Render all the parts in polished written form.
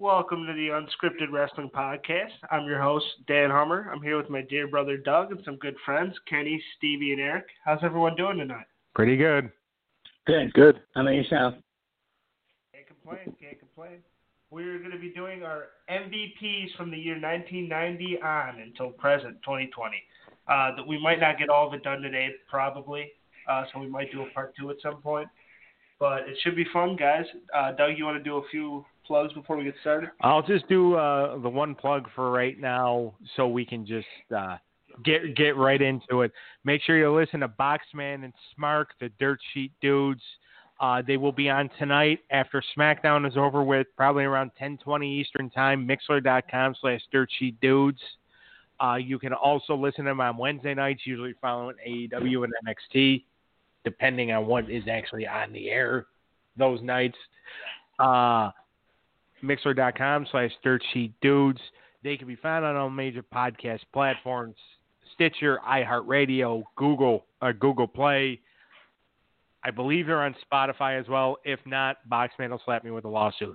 welcome to the Unscripted Wrestling Podcast. I'm your host, Dan Hummer. I'm here with my dear brother, Doug, and some good friends, Kenny, Stevie, and Eric. How's everyone doing tonight? Pretty good. Good. How about yourself? Can't complain. We're going to be doing our MVPs from the year 1990 on until present, 2020. That we might not get all of it done today, probably, so we might do a part 2 at some point. But it should be fun, guys. Doug, you want to do a few plugs before we get started? I'll just do the one plug for right now so we can just get right into it. Make sure you listen to Boxman and Smark, the Dirt Sheet Dudes. They will be on tonight after SmackDown is over with, probably around 10:20 Eastern Time, mixler.com/dirtsheetdudes. You can also listen to them on Wednesday nights, usually following AEW and NXT, depending on what is actually on the air those nights. Mixler.com/dirtsheetdudes. They can be found on all major podcast platforms, Stitcher, iHeartRadio, Google Play. I believe they're on Spotify as well. If not, Boxman will slap me with a lawsuit.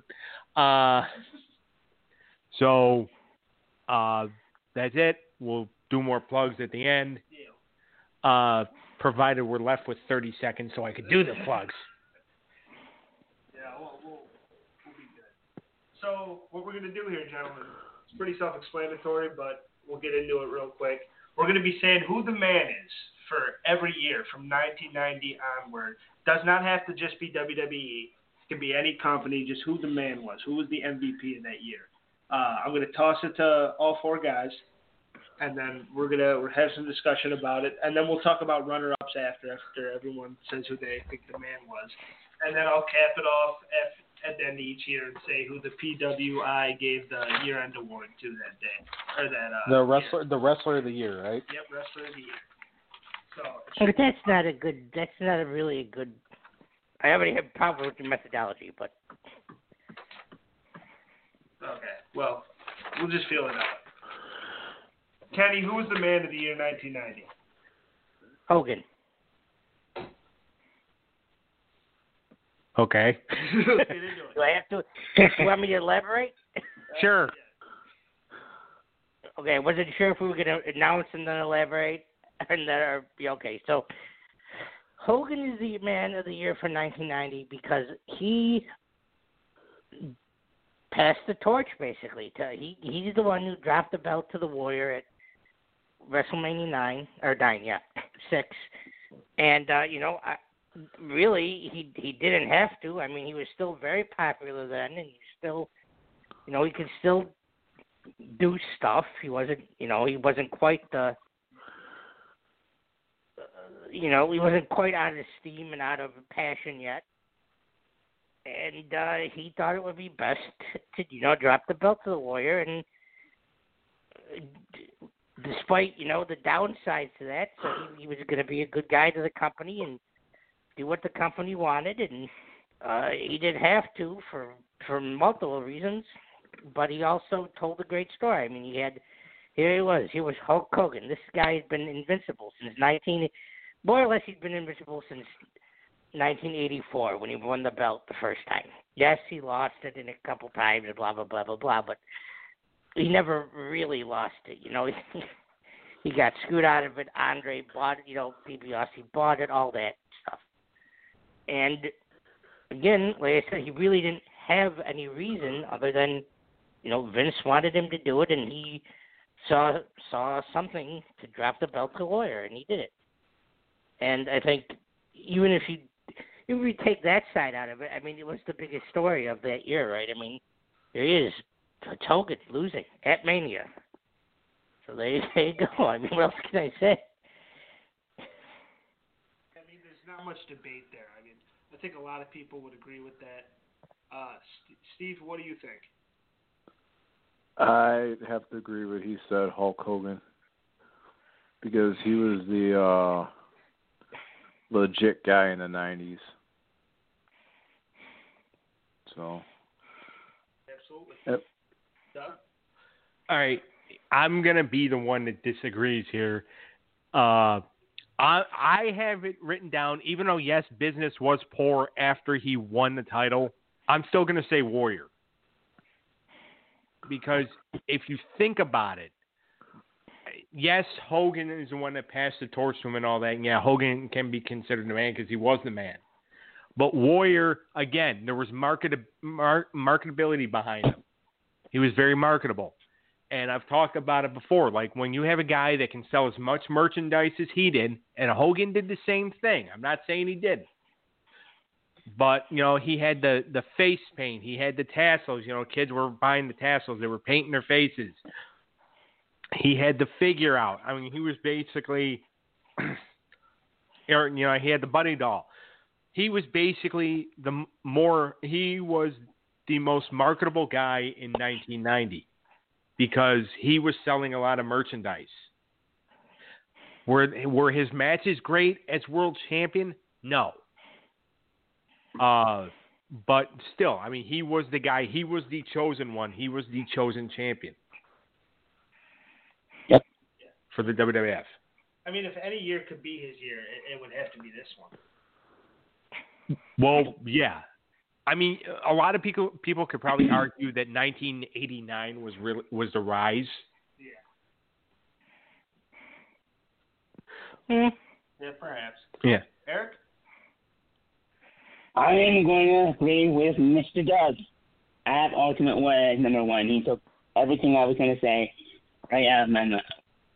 So that's it. We'll do more plugs at the end, provided we're left with 30 seconds so I could do the plugs. Yeah, we'll be good. So what we're going to do here, gentlemen, it's pretty self-explanatory, but we'll get into it real quick. We're going to be saying who the man is for every year from 1990 onward. Does not have to just be WWE. It can be any company, just who the man was. Who was the MVP in that year? I'm going to toss it to all four guys, and then we're going to have some discussion about it, and then we'll talk about runner-ups after everyone says who they think the man was. And then I'll cap it off at the end of each year and say who the PWI gave the year-end award to that day. Or that, the wrestler of the year, right? Yep, wrestler of the year. So but that's not a really good. I already have a problem with your methodology, but. Okay, well, we'll just feel it out. Kenny, who was the man of the year 1990? Hogan. Okay. Do I have to? Do you want me to elaborate? Sure. Okay, I wasn't sure if we were going to announce and then elaborate. And okay, so Hogan is the man of the year for 1990 because he passed the torch, basically. He's the one who dropped the belt to the Warrior at WrestleMania 6. And, really, he didn't have to. I mean, he was still very popular then, and he still, he could still do stuff. He wasn't quite the... he wasn't quite out of steam and out of passion yet. And he thought it would be best to, drop the belt to the Warrior. And despite, the downsides to that, so he was going to be a good guy to the company and do what the company wanted. And he didn't have to for multiple reasons, but he also told a great story. I mean, here he was Hulk Hogan. This guy had been invincible since more or less he'd been invincible since 1984 when he won the belt the first time. Yes, he lost it in a couple times and blah, blah, blah, blah, blah, but he never really lost it. He got screwed out of it. Andre bought it, DiBiase bought it, all that stuff. And again, like I said, he really didn't have any reason other than, Vince wanted him to do it, and he saw something to drop the belt to the Warrior, and he did it. And I think even if you take that side out of it, I mean, it was the biggest story of that year, right? I mean, there he is, Hogan losing at Mania. So there you go. I mean, what else can I say? I mean, there's not much debate there. I mean, I think a lot of people would agree with that. Steve, what do you think? I have to agree with what he said, Hulk Hogan, because he was the legit guy in the 90s. So. Absolutely. Yep. Doug? All right. I'm going to be the one that disagrees here. I have it written down, even though, yes, business was poor after he won the title, I'm still going to say Warrior. because if you think about it, yes, Hogan is the one that passed the torch to him and all that. And yeah, Hogan can be considered the man because he was the man. But Warrior, again, there was marketability behind him. He was very marketable. And I've talked about it before. Like when you have a guy that can sell as much merchandise as he did, and Hogan did the same thing. I'm not saying he didn't. But, you know, he had the face paint. He had the tassels. You know, kids were buying the tassels. They were painting their faces. He had the figure out. I mean, he was basically, you know, he had the bunny doll. He was basically he was the most marketable guy in 1990 because he was selling a lot of merchandise. Were his matches great as world champion? No. But still, I mean, he was the guy. He was the chosen one. He was the chosen champion. Yep. For the WWF. I mean, if any year could be his year, it would have to be this one. Well, yeah. I mean, a lot of people could probably argue that 1989 was the rise. Yeah. Yeah, perhaps. Yeah. Eric? I am going to agree with Mr. Doug. I have Ultimate Warrior as number one. He took everything I was going to say right out of my mouth.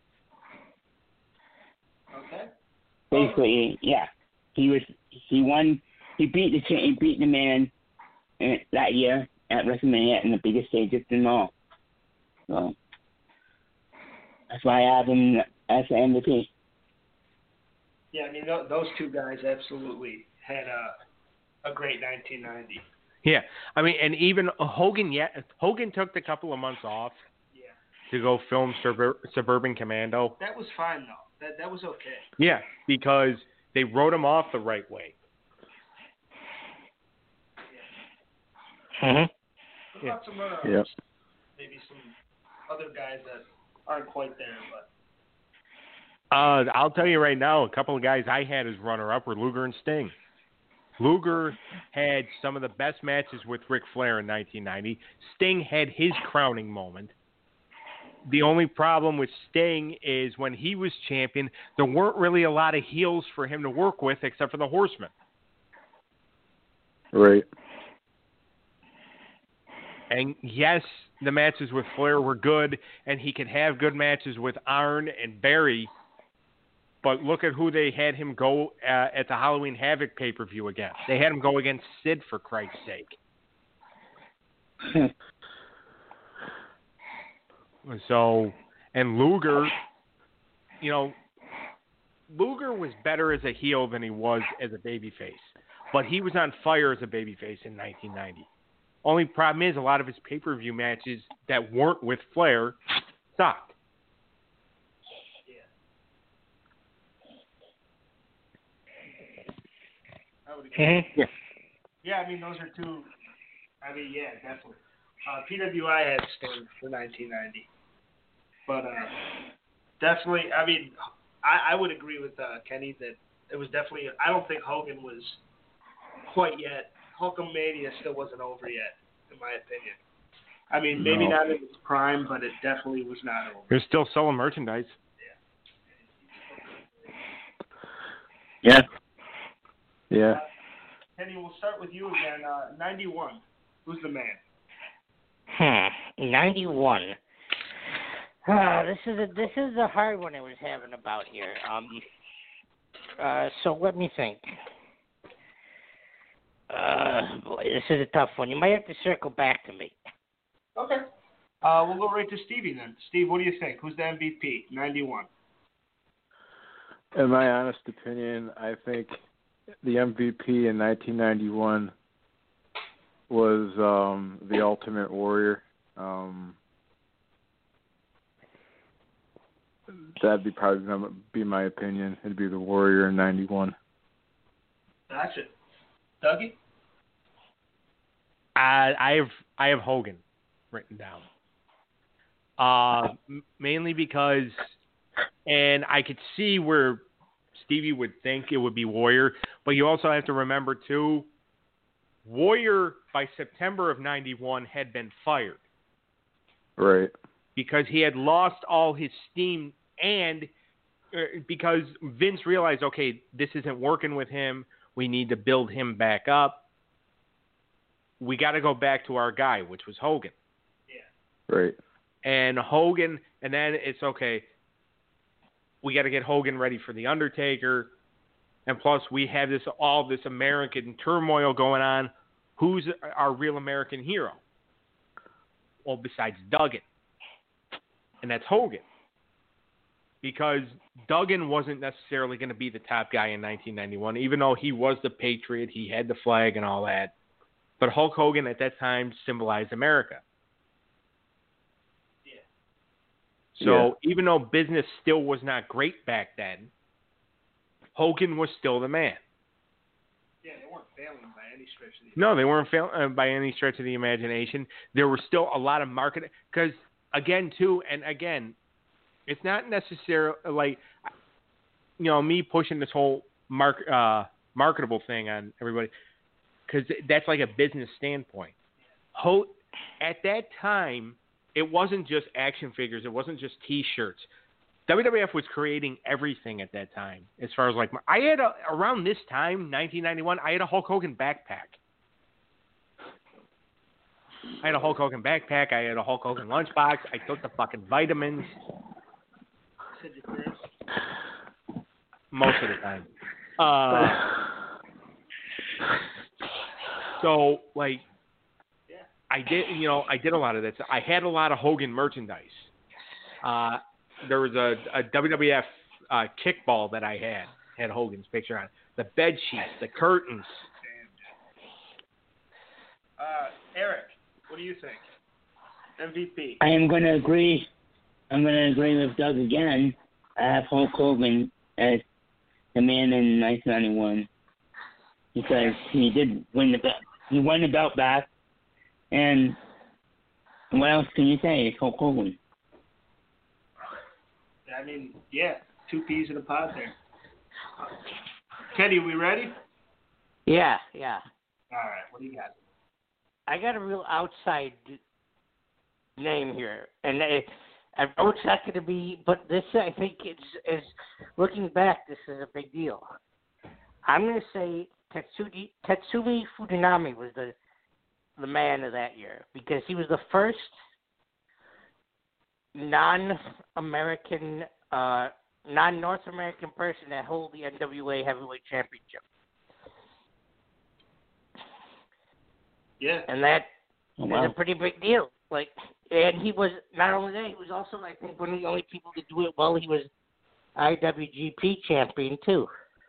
Okay. Basically, yeah. He won. He beat the man that year at WrestleMania in the biggest stage of them all. So that's why I have him as the MVP. Yeah, I mean, those two guys absolutely had a great 1990. Yeah, I mean, and even Hogan. Yeah, Hogan took the couple of months off. Yeah. To go film Suburban Commando. That was fine though. That was okay. Yeah, because they wrote him off the right way. Mm-hmm. What about some maybe some other guys that aren't quite there, but. I'll tell you right now, a couple of guys I had as runner-up were Luger and Sting. Luger had some of the best matches with Ric Flair in 1990. Sting had his crowning moment. The only problem with Sting is when he was champion, there weren't really a lot of heels for him to work with except for the Horsemen. Right. And yes, the matches with Flair were good, and he could have good matches with Arn and Barry, but look at who they had him go at the Halloween Havoc pay-per-view against. They had him go against Sid, for Christ's sake. So, and Luger, you know, Luger was better as a heel than he was as a babyface. But he was on fire as a babyface in 1990. Only problem is a lot of his pay-per-view matches that weren't with Flair sucked. Mm-hmm. Yeah, I mean, those are two. I mean, yeah, definitely. PWI had Sting for 1990. But definitely, I mean, I would agree with Kenny that it was definitely, I don't think Hogan was quite yet. Hulkamania still wasn't over yet, in my opinion. I mean, maybe not in its prime, but it definitely was not over. They're still selling merchandise. Yeah. Yeah. Kenny, we'll start with you again. 91. Who's the man? 91. This is a hard one I was having about here. So let me think. Boy, this is a tough one. You might have to circle back to me. Okay. We'll go right to Stevie then. Steve, what do you think? Who's the MVP? 91. In my honest opinion, I think the MVP in 1991 was the Ultimate Warrior. That'd be probably be my opinion. It'd be the Warrior in 91. Gotcha. Dougie? I have Hogan written down. Mainly because, and I could see where Stevie would think it would be Warrior, but you also have to remember too, Warrior by September of 91 had been fired. Right. because he had lost all his steam, and because Vince realized, okay, this isn't working with him. We need to build him back up. We got to go back to our guy, which was Hogan. Right. And Hogan, and then it's okay. We got to get Hogan ready for the Undertaker, and plus we have all this American turmoil going on. Who's our real American hero? Well, besides Duggan, and that's Hogan, because Duggan wasn't necessarily going to be the top guy in 1991, even though he was the Patriot, he had the flag and all that. But Hulk Hogan at that time symbolized America. So even though business still was not great back then, Hogan was still the man. Yeah, they weren't failing by any stretch of the No, they weren't failing by any stretch of the imagination. There was still a lot of marketing. Because, again, it's not necessarily like, me pushing this whole marketable thing on everybody, because that's like a business standpoint. At that time, it wasn't just action figures. It wasn't just T-shirts. WWF was creating everything at that time. As far as I had around this time, 1991, I had a Hulk Hogan backpack. I had a Hulk Hogan backpack. I had a Hulk Hogan lunchbox. I took the fucking vitamins. Most of the time. So, I did a lot of that. I had a lot of Hogan merchandise. There was a WWF kickball that I had Hogan's picture on. The bed sheets, the curtains. Eric, what do you think? MVP. I am going to agree. I'm going to agree with Doug again. I have Hulk Hogan as the man in 1991 because he did win the belt. He won the belt back. And what else can you say? It's Hulk Hogan. I mean, yeah, 2 peas in a pod there. Kenny, we ready? Yeah. All right, what do you got? I got a real outside name here, and I know it's not going to be, but this I think is looking back, this is a big deal. I'm going to say Tatsumi Fujinami was the man of that year because he was the first non-North American person to hold the NWA Heavyweight Championship. Yeah. And that Oh, is wow. a pretty big deal. And he was, not only that, he was also, I think, one of the only people to do it well. He was IWGP champion, too.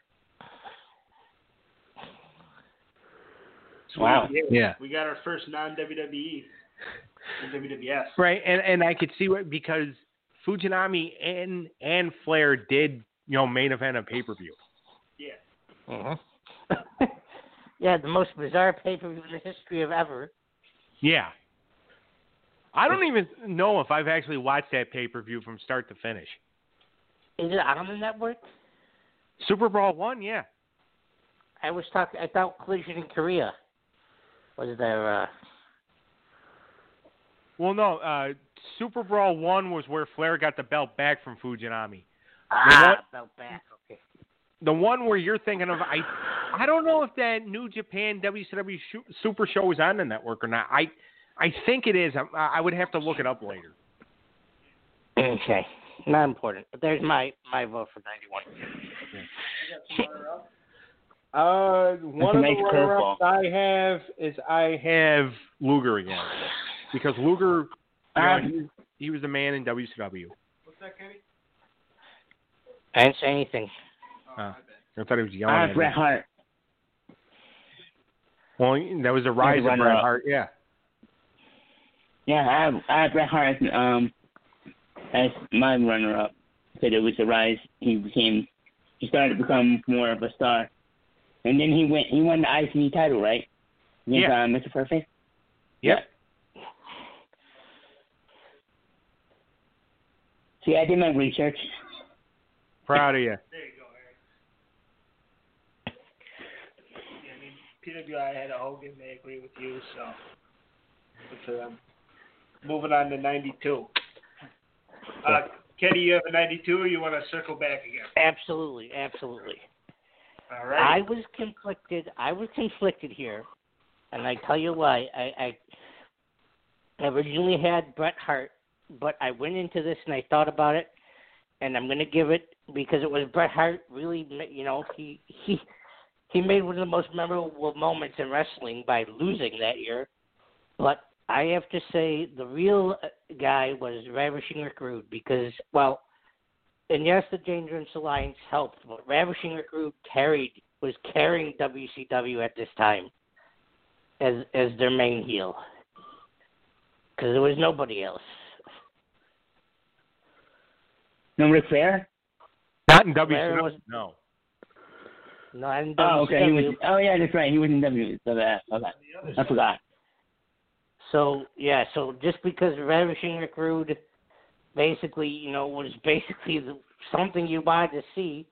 Wow. Yeah. We got our first non-WWE in WWF. Right, and I could see because Fujinami and Flair did, main event a pay-per-view. Yeah. Mm-hmm. Yeah, the most bizarre pay-per-view in the history of ever. Yeah. I don't even know if I've actually watched that pay-per-view from start to finish. Is it on the network? Super Brawl 1, yeah. I thought Collision in Korea was there. Well, no, Super Brawl 1 was where Flair got the belt back from Fujinami. Belt back. Okay. The one where you're thinking of, I don't know if that New Japan WCW Super Show is on the network or not. I think it is. I would have to look it up later. Okay. Not important. But there's my vote for 91. One of the runner-ups I have Luger again. Because Luger, he was the man in WCW. What's that, Kenny? I didn't say anything. I thought he was yelling I at have me. Bret Hart. Well, that was a rise of Bret Hart, yeah. Yeah, I have Bret Hart as my runner-up. Because it was a rise. He started to become more of a star. And then he won the IC title, right? Against, Yeah. Mr. Perfect? Yep. See, I did my research. Proud of you. There you go, Eric. Yeah, I mean, PWI had a Hogan. They agree with you, so good for them. moving on to 92. Kenny, you have a 92, or you want to circle back again? Absolutely. All right. I was conflicted here, and I tell you why. I originally had Bret Hart, but I went into this and I thought about it, and I'm going to give it because it was Bret Hart. Really, he made one of the most memorable moments in wrestling by losing that year. But I have to say the real guy was Ravishing Rick Rude because, well, and yes, the Dangerous Alliance helped, but Ravishing Rick Rude was carrying WCW at this time as their main heel because there was nobody else. No Ric Flair? Not in Flair WCW. was- No. Not in Oh, okay. WCW. Yeah, that's right. He was in WWF. Okay. I forgot. So just because Ravishing Rick Rude basically, was basically something you wanted to see,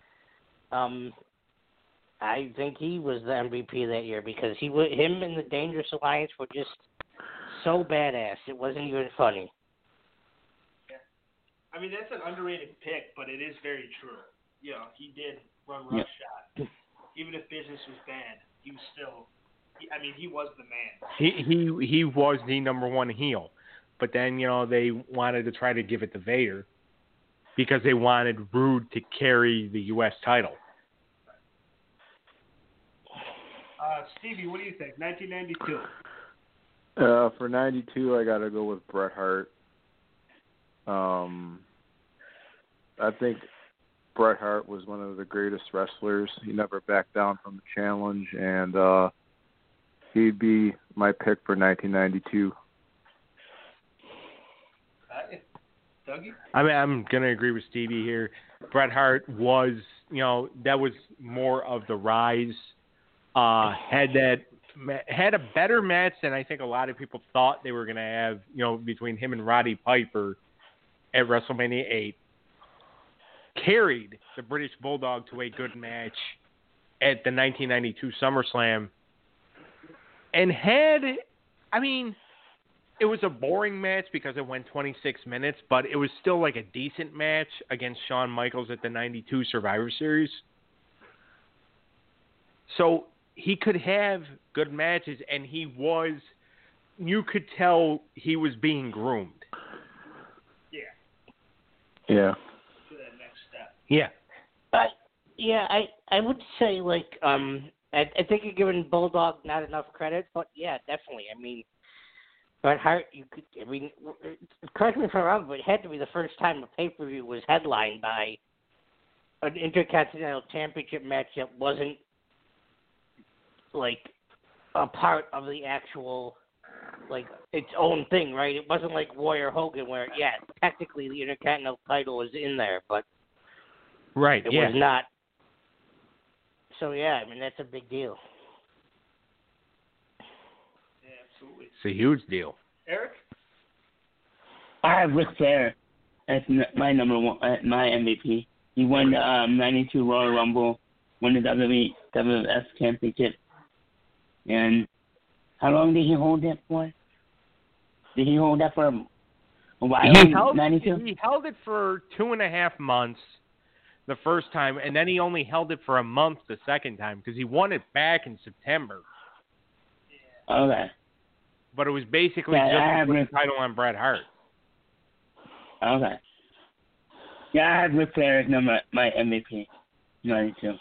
I think he was the MVP that year because him and the Dangerous Alliance were just so badass. It wasn't even funny. Yeah. I mean, that's an underrated pick, but it is very true. Yeah, he did run roughshod. Even if business was bad, he was still. He was the man. He was the number one heel, but then they wanted to try to give it to Vader because they wanted Rude to carry the U.S. title. Stevie, what do you think? 1992. For 92, I got to go with Bret Hart. I think Bret Hart was one of the greatest wrestlers. He never backed down from the challenge, and he'd be my pick for 1992. Dougie? I'm going to agree with Stevie here. Bret Hart was, that was more of the rise. Had a better match than I think a lot of people thought they were going to have, between him and Roddy Piper at WrestleMania 8. Carried the British Bulldog to a good match at the 1992 SummerSlam. And it was a boring match because it went 26 minutes, but it was still like a decent match against Shawn Michaels at the 92 Survivor Series. So he could have good matches, and you could tell he was being groomed. Yeah. To that next step. Yeah. I would say I think you're giving Bulldog not enough credit, but yeah, definitely. Bret Hart, correct me if I'm wrong, but it had to be the first time a pay-per-view was headlined by an Intercontinental Championship match that wasn't a part of the actual its own thing, right? It wasn't like Warrior Hogan where technically the Intercontinental title was in there, but right, it was not. So that's a big deal. Yeah, absolutely. It's a huge deal. Eric? I have Ric Flair as my number one, my MVP. He won the 92 Royal Rumble, won the WWF Championship. And how long did he hold that for? Did he hold that for a while? He held 92? He held it for 2.5 months the first time, and then he only held it for a month the second time because he won it back in September. Okay. But it was basically just to put the title on Bret Hart. Okay. Yeah, I have Ric Flair as my MVP, 92.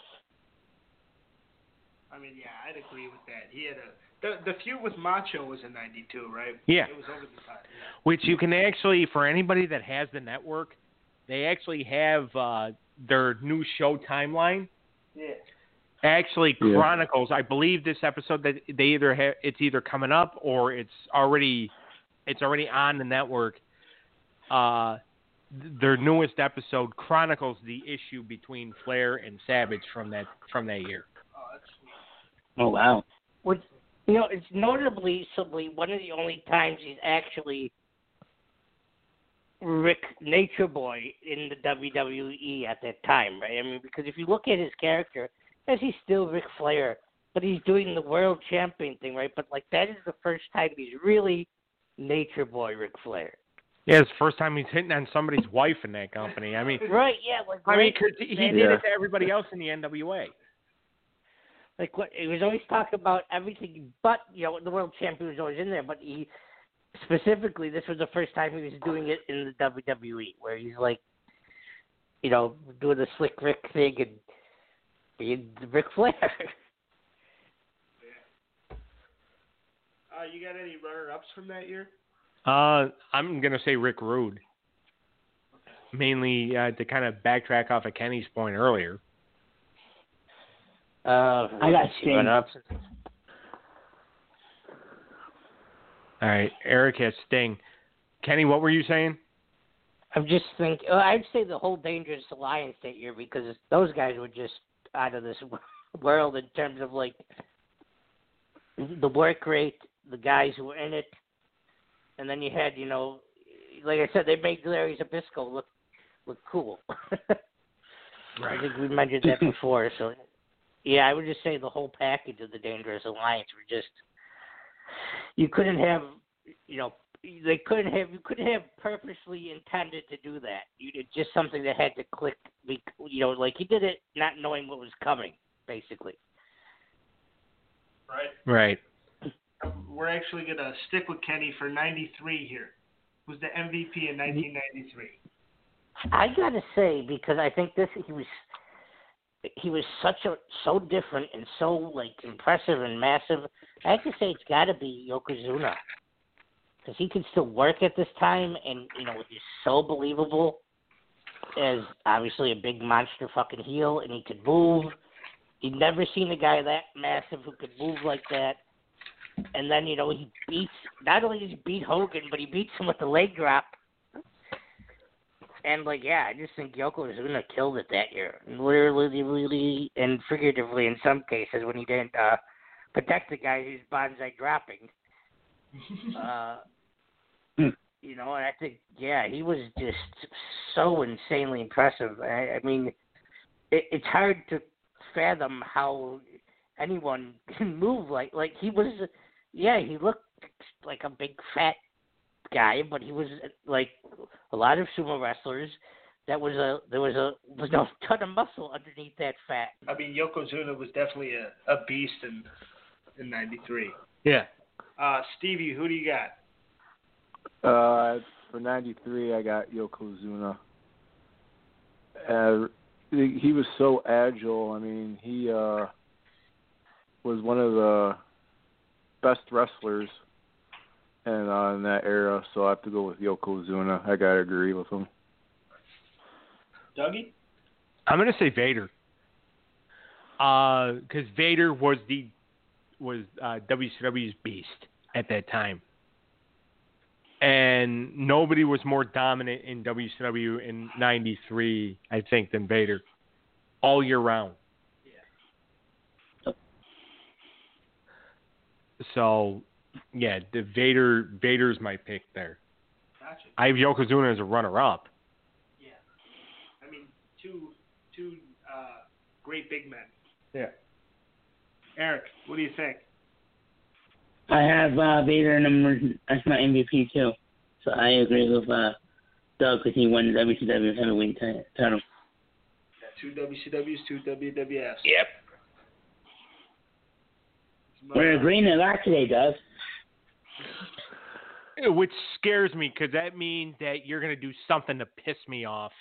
I'd agree with that. He had the feud with Macho was in 92, right? Yeah. It was over the top. Yeah. Which you can actually, for anybody that has the network, they actually have their new show timeline. Yeah. Actually chronicles. I believe this episode that they it's either coming up or it's already on the network. Their newest episode chronicles the issue between Flair and Savage from that year. Oh, that's sweet. Oh, wow. Which, it's notably one of the only times he's actually Rick Nature Boy in the WWE at that time, right? Because if you look at his character, yes, he's still Ric Flair, but he's doing the world champion thing, right? But that is the first time he's really Nature Boy Ric Flair. Yeah, it's the first time he's hitting on somebody's wife in that company. I mean, Right? Yeah. Like I mean, 'cause he did Yeah. it to everybody else in the NWA. Like what? He was always talking about everything, but the world champion was always in there. But he specifically, this was the first time he was doing it in the WWE, where he's like, doing the Slick Rick thing and being Ric Flair. You got any runner-ups from that year? I'm gonna say Rick Rude, mainly to kind of backtrack off of Kenny's point earlier. I got Sting. Run-ups. All right, Eric has Sting. Kenny, what were you saying? I'm just thinking. I'd say the whole Dangerous Alliance that year because those guys were just out of this world in terms of like the work rate, the guys who were in it, and then you had, like I said, they made Larry Zbyszko look cool. Right. I think we mentioned that before. So, yeah, I would just say the whole package of the Dangerous Alliance were just. You couldn't have, you couldn't have purposely intended to do that. It's just something that had to click. Like he did it not knowing what was coming, basically. Right. We're actually going to stick with Kenny for 93 here. Who's the MVP in 1993? I gotta say, because I think he was so different and so like impressive and massive. I have to say it's got to be Yokozuna, because he could still work at this time, and he's so believable as obviously a big monster fucking heel, and he could move. You'd never seen a guy that massive who could move like that. And then, he beats, not only does he beat Hogan, but he beats him with the leg drop. And, I just think Yokozuna killed it that year. Literally and figuratively in some cases when he didn't protect the guy who's bonsai dropping. And I think, he was just so insanely impressive. I mean, it's hard to fathom how anyone can move like he was. He looked like a big fat guy, but he was like a lot of sumo wrestlers. There was a ton of muscle underneath that fat. I mean, Yokozuna was definitely a beast in 93. Yeah. Stevie, who do you got? For 93, I got Yokozuna. He was so agile. I mean, he was one of the best wrestlers in that era, so I have to go with Yokozuna. I gotta agree with him. Dougie? I'm gonna say Vader. Because Vader was WCW's beast at that time, and nobody was more dominant in WCW in '93, I think, than Vader, all year round. So, the Vader's my pick there. Gotcha. I have Yokozuna as a runner-up. Yeah. I mean, two great big men. Yeah. Eric, what do you think? I have Vader as my MVP too. So I agree with Doug because he won the WCW heavyweight title. Got 2 WCWs, 2 WWFs. Yep. We're agreeing a lot today, Doug. Which scares me because that means that you're going to do something to piss me off.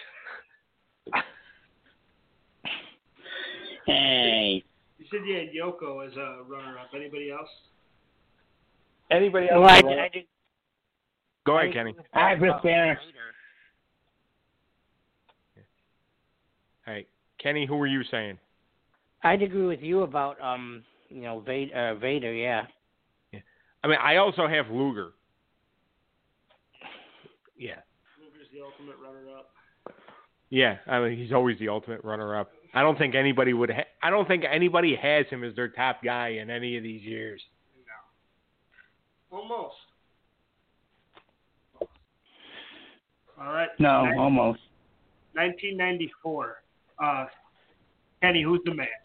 Hey. You said you had Yoko as a runner-up. Anybody else? Anybody else? Well, I do. Go ahead, Kenny. I have Ric Flair. All right. Kenny, who were you saying? I'd agree with you about Vader, yeah. I mean, I also have Luger. Yeah. Luger's the ultimate runner-up. Yeah, I mean, he's always the ultimate runner-up. I don't think anybody I don't think anybody has him as their top guy in any of these years. No. Almost. All right. No, almost. 1994. Kenny, who's the man?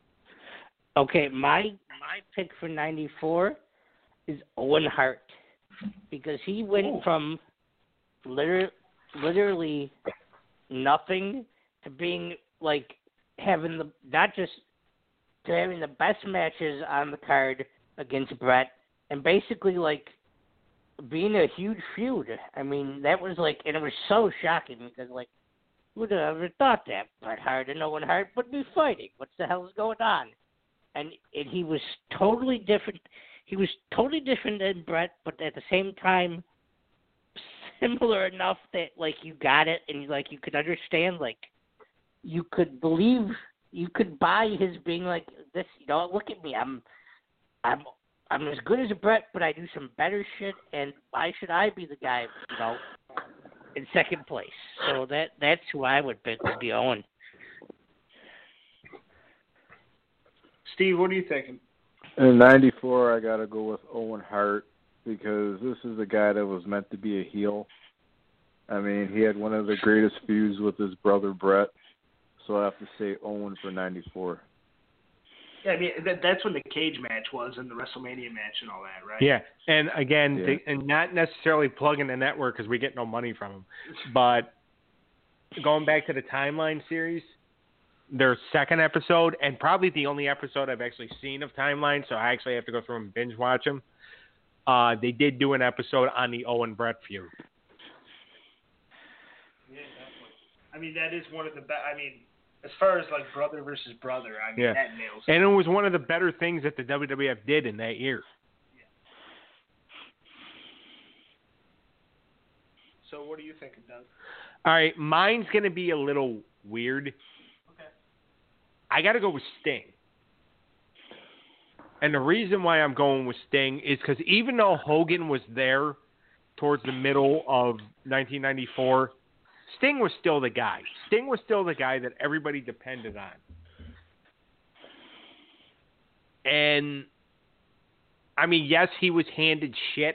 Okay, my pick for 94 is Owen Hart. because he went from literally nothing to being like having the not just to having the best matches on the card against Brett, and basically like being a huge feud. I mean, that was like, and it was so shocking because like, who would have ever thought that Bret Hart and Owen Hart would be fighting? What the hell is going on? And he was totally different. He was totally different than Bret, but at the same time, similar enough that like you got it and like you could understand, like you could believe, you could buy his being like this. You know, look at me, I'm as good as a Bret, but I do some better shit, and why should I be the guy, you know, in second place? So that's who I would pick, would be Owen. Steve, what are you thinking? In '94, I got to go with Owen Hart because this is a guy that was meant to be a heel. I mean, he had one of the greatest feuds with his brother Bret, so I have to say Owen for '94. Yeah, I mean, that's when the cage match was and the WrestleMania match and all that, right? Yeah, and again, Yeah. and not necessarily plugging the network because we get no money from them, but going back to the Timeline series, their second episode, and probably the only episode I've actually seen of Timeline, so I actually have to go through and binge watch them. They did do an episode on the Owen Bret feud. Yeah, definitely. I mean, that is one of the best. I mean, as far as like brother versus brother, I mean, Yeah. that nails it. And it was one of the better things that the WWF did in that year. So what are you thinking, Doug? All right, mine's going to be a little weird. Okay. I got to go with Sting. And the reason why I'm going with Sting is because even though Hogan was there towards the middle of 1994, Sting was still the guy. Sting was still the guy that everybody depended on. And, I mean, yes, he was handed shit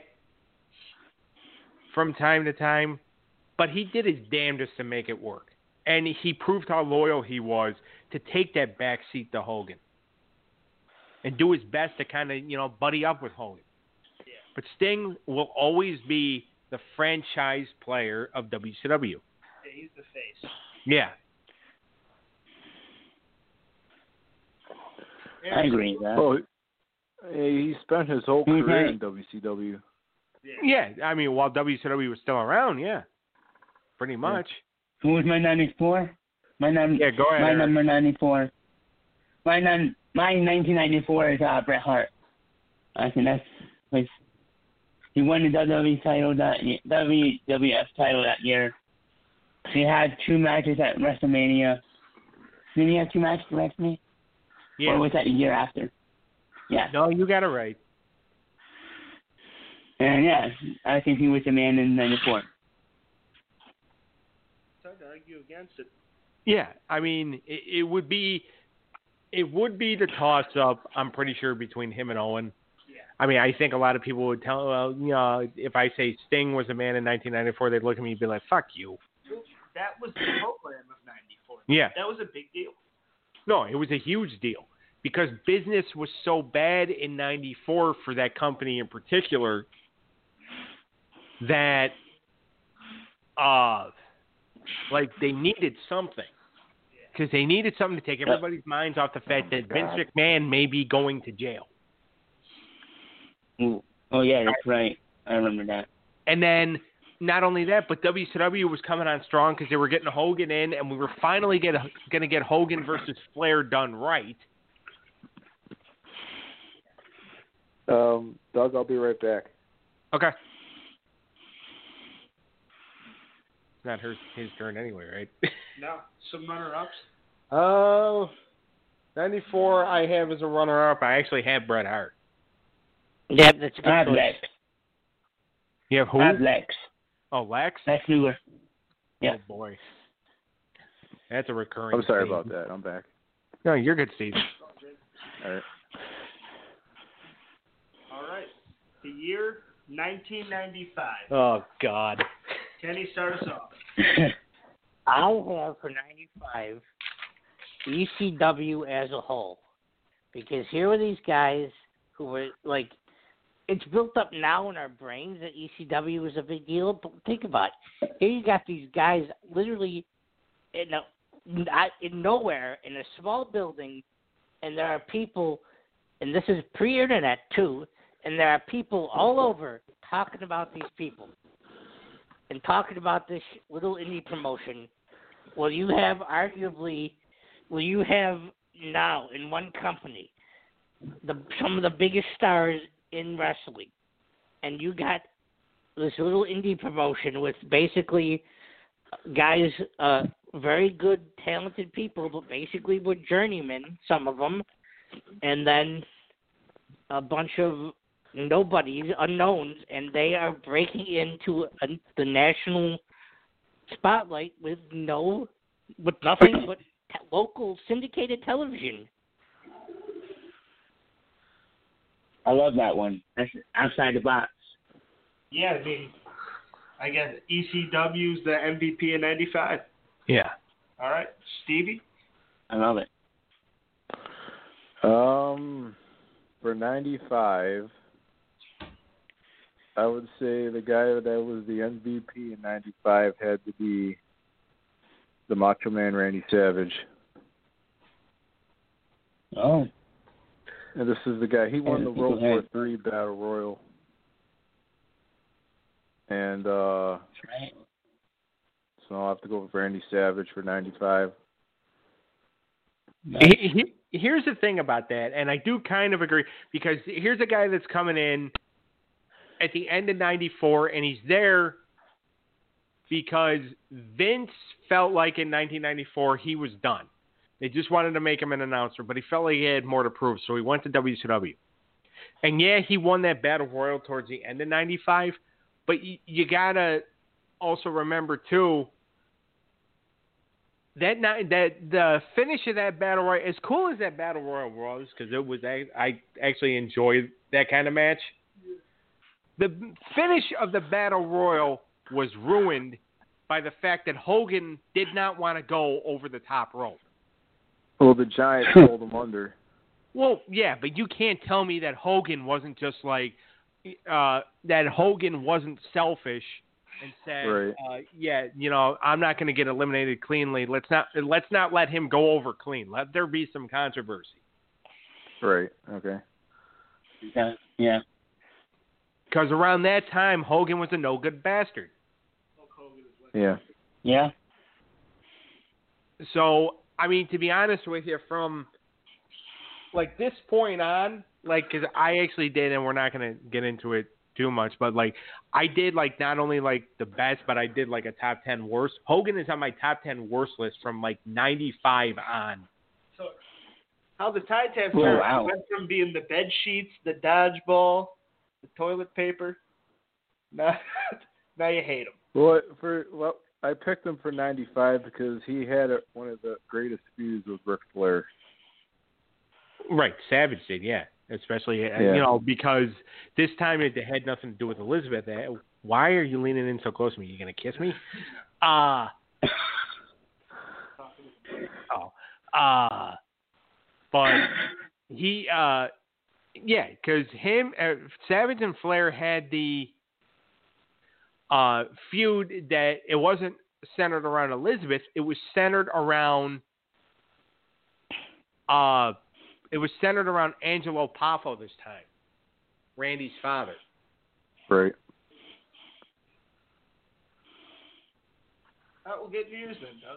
from time to time, but he did his damnedest to make it work. And he proved how loyal he was to take that back seat to Hogan and do his best to kind of, you know, buddy up with Hogan. Yeah. But Sting will always be the franchise player of WCW. Yeah, he's the face. Yeah. I agree with that. Well, he spent his whole career in WCW. Yeah, I mean, while WCW was still around, yeah. Pretty much. Who was my 94? Yeah, go ahead. My Eric. number 94. My 1994 is Bret Hart. I think that's he won the WWF title that year. He had 2 matches at WrestleMania. Did he have 2 matches at WrestleMania? Yeah. Or was that the year after? Yeah. No, you got it right. And yeah, I think he was the man in '94. It's hard to argue against it. Yeah, I mean, it would be the toss-up, I'm pretty sure, between him and Owen. Yeah. I mean, I think a lot of people would tell, well, you know, if I say Sting was a man in 1994, they'd look at me and be like, fuck you. That was the program of '94. Yeah. That was a big deal. No, it was a huge deal because business was so bad in '94 for that company in particular that, like, they needed something. Because they needed something to take everybody's minds off the fact that Vince McMahon may be going to jail. Ooh. Oh yeah, that's right. I remember that. And then, not only that, but WCW was coming on strong because they were getting Hogan in, and we were finally going to get Hogan versus Flair done right. Doug, I'll be right back. Okay. Not his turn anyway, right? No, some runner-ups. 94 I have as a runner-up. I actually have Bret Hart. Yeah, that's a good I have choice. Lex. You have who? I have Lex. Oh, Lex? Lex Luger. Yeah. Oh, boy. That's a recurring I'm sorry theme. about that. I'm back. No, you're good, Steve. All right. All right. The year 1995. Oh, God. Kenny, start us off. I have for 95 ECW as a whole, because here were these guys who were like it's built up now in our brains that ECW is a big deal. But think about it. Here you got these guys literally in nowhere in a small building, and there are people, and this is pre-internet too, and there are people all over talking about these people and talking about this little indie promotion. Well, you have now in one company some of the biggest stars in wrestling, and you got this little indie promotion with basically guys, very good, talented people, but basically were journeymen, some of them, and then a bunch of nobodies, unknowns, and they are breaking into the national spotlight with nothing but local syndicated television. I love that one. That's outside the box. Yeah, I mean, I guess ECW's the MVP in '95. Yeah. All right, Stevie. I love it. For '95, I would say the guy that was the MVP in '95 had to be the Macho Man Randy Savage. Oh. And this is the guy. He won the And World people War had- III Battle Royal. And That's right. so I'll have to go with Randy Savage for '95. Here's the thing about that, and I do kind of agree, because here's a guy that's coming in at the end of '94, and he's there because Vince felt like in 1994 he was done. They just wanted to make him an announcer, but he felt like he had more to prove, so he went to WCW. And yeah, he won that Battle Royal towards the end of '95, but you gotta also remember too that the finish of that Battle Royal, as cool as that Battle Royal was, because it was, I actually enjoyed that kind of match. The finish of the Battle Royal was ruined by the fact that Hogan did not want to go over the top rope. Well, the Giant pulled him under. Well, yeah, but you can't tell me that Hogan wasn't just like that. Hogan wasn't selfish and said, Right. "Yeah, I'm not going to get eliminated cleanly. Let's not let him go over clean. Let there be some controversy." Right. Okay. Yeah. Because around that time, Hogan was a no good bastard. Yeah. Yeah. So, I mean, to be honest with you, from like this point on, like, because I actually did, and we're not going to get into it too much, but like, I did like not only like the best, but I did like a top 10 worst. Hogan is on my top 10 worst list from like '95 on. So, how the Tides have Oh, started wow. went from being the bed sheets, the dodgeball, the toilet paper. Now you hate them. Well, I picked him for '95 because he had one of the greatest feuds with Ric Flair. Right, Savage did, yeah. Especially, because this time it had nothing to do with Elizabeth. Why are you leaning in so close to me? You going to kiss me? But he, because Savage and Flair had the feud that it wasn't centered around Elizabeth. It was centered around Angelo Poffo this time, Randy's father. Right. We'll get yours then, Doug.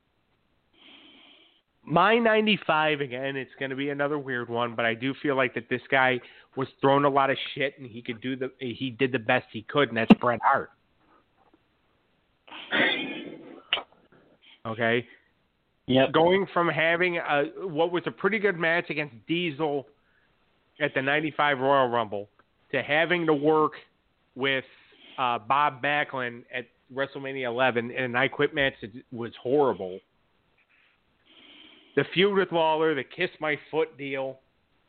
My '95, again, it's going to be another weird one, but I do feel like that this guy was thrown a lot of shit, and he did the best he could, and that's Bret Hart. Okay. Yep. Going from having what was a pretty good match against Diesel at the '95 Royal Rumble to having to work with Bob Backlund at WrestleMania 11 in an I Quit match that was horrible. The feud with Lawler, the kiss my foot deal,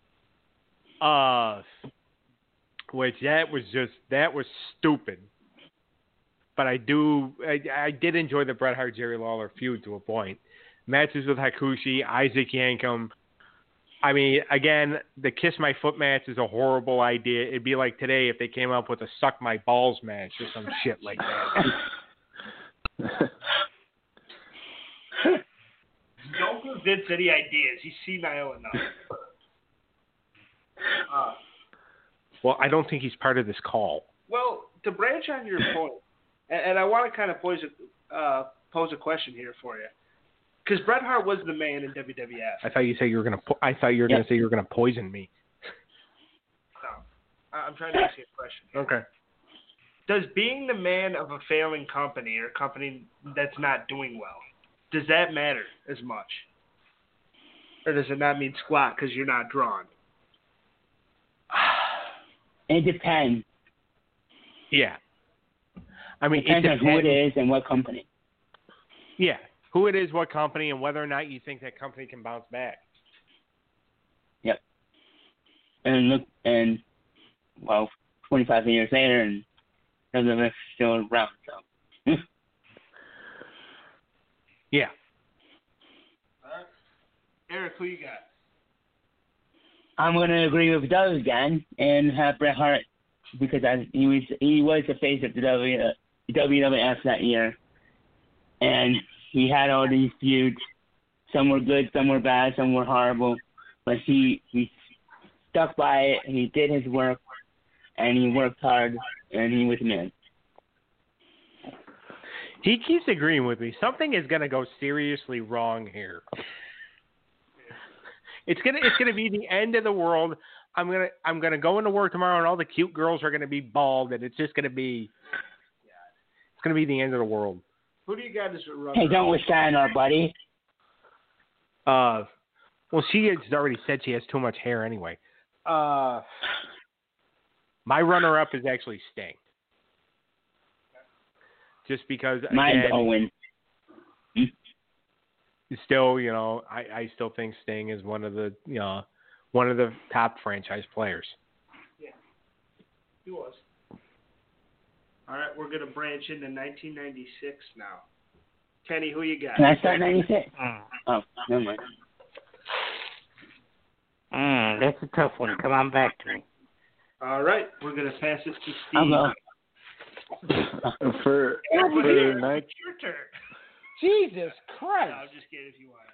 which that was stupid. But I did enjoy the Bret Hart Jerry Lawler feud to a point. Matches with Hakushi, Isaac Yankem, I mean, again, the kiss my foot match is a horrible idea. It'd be like today if they came up with a suck my balls match or some shit like that. Don't give Vince any ideas. He's senile enough. Well, I don't think he's part of this call. Well, to branch on your point, and I want to kind of pose a question here for you, because Bret Hart was the man in WWF. I thought you said you were gonna. I thought you were gonna say you were gonna poison me. No, I'm trying to ask you a question. Okay. Does being the man of a failing company or a company that's not doing well, does that matter as much, or does it not mean squat because you're not drawn? It depends. Yeah. I mean, Depends on who it is and what company. Yeah, who it is, what company, and whether or not you think that company can bounce back. Yep. And look, 25 years later, and WWF still around. So. Yeah. All right. Eric, who you got? I'm gonna agree with Doug again and have Bret Hart because he was the face of the WWF that year, and he had all these feuds. Some were good, some were bad, some were horrible, but he stuck by it. He did his work, and he worked hard, and he was a man. He keeps agreeing with me. Something is gonna go seriously wrong here. It's gonna be the end of the world. I'm gonna go into work tomorrow and all the cute girls are gonna be bald and it's just gonna be the end of the world. Who do you got as a runner? Hey, don't wish that on our buddy. Well, she has already said she has too much hair anyway. My runner-up is actually Sting. Just because Mine's Owen. Still, I still think Sting is one of the top franchise players. Yeah, he was. All right, we're gonna branch into 1996 now. Kenny, who you got? Can I start 96? Oh, never mind. That's a tough one. Come on back to me. All right, we're gonna pass it to Steve. I'll go. For Your night. turn. Jesus No, Christ! I'm just kidding if you want.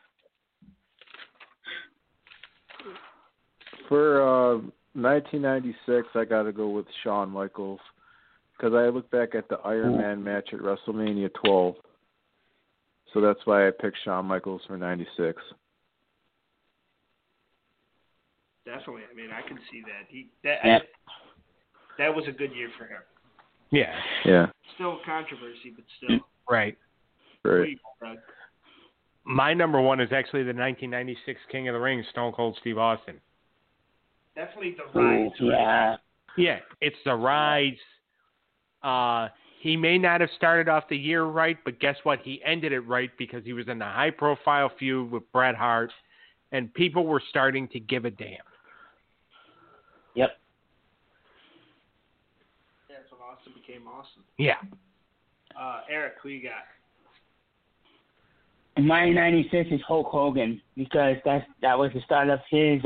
For 1996, I got to go with Shawn Michaels because I look back at the Iron Man match at WrestleMania 12. So that's why I picked Shawn Michaels for 96. Definitely. I mean, I can see that. That was a good year for him. Yeah. Yeah. Still controversy, but still. Right. Great. My number one is actually the 1996 King of the Ring, Stone Cold Steve Austin. Definitely the rise. Yeah. Yeah, it's the rise. He may not have started off the year right, but guess what? He ended it right because he was in a high-profile feud with Bret Hart, and people were starting to give a damn. Yep. That's when Austin became Austin. Yeah. Eric, who you got? My 96 is Hulk Hogan because that was the start of his.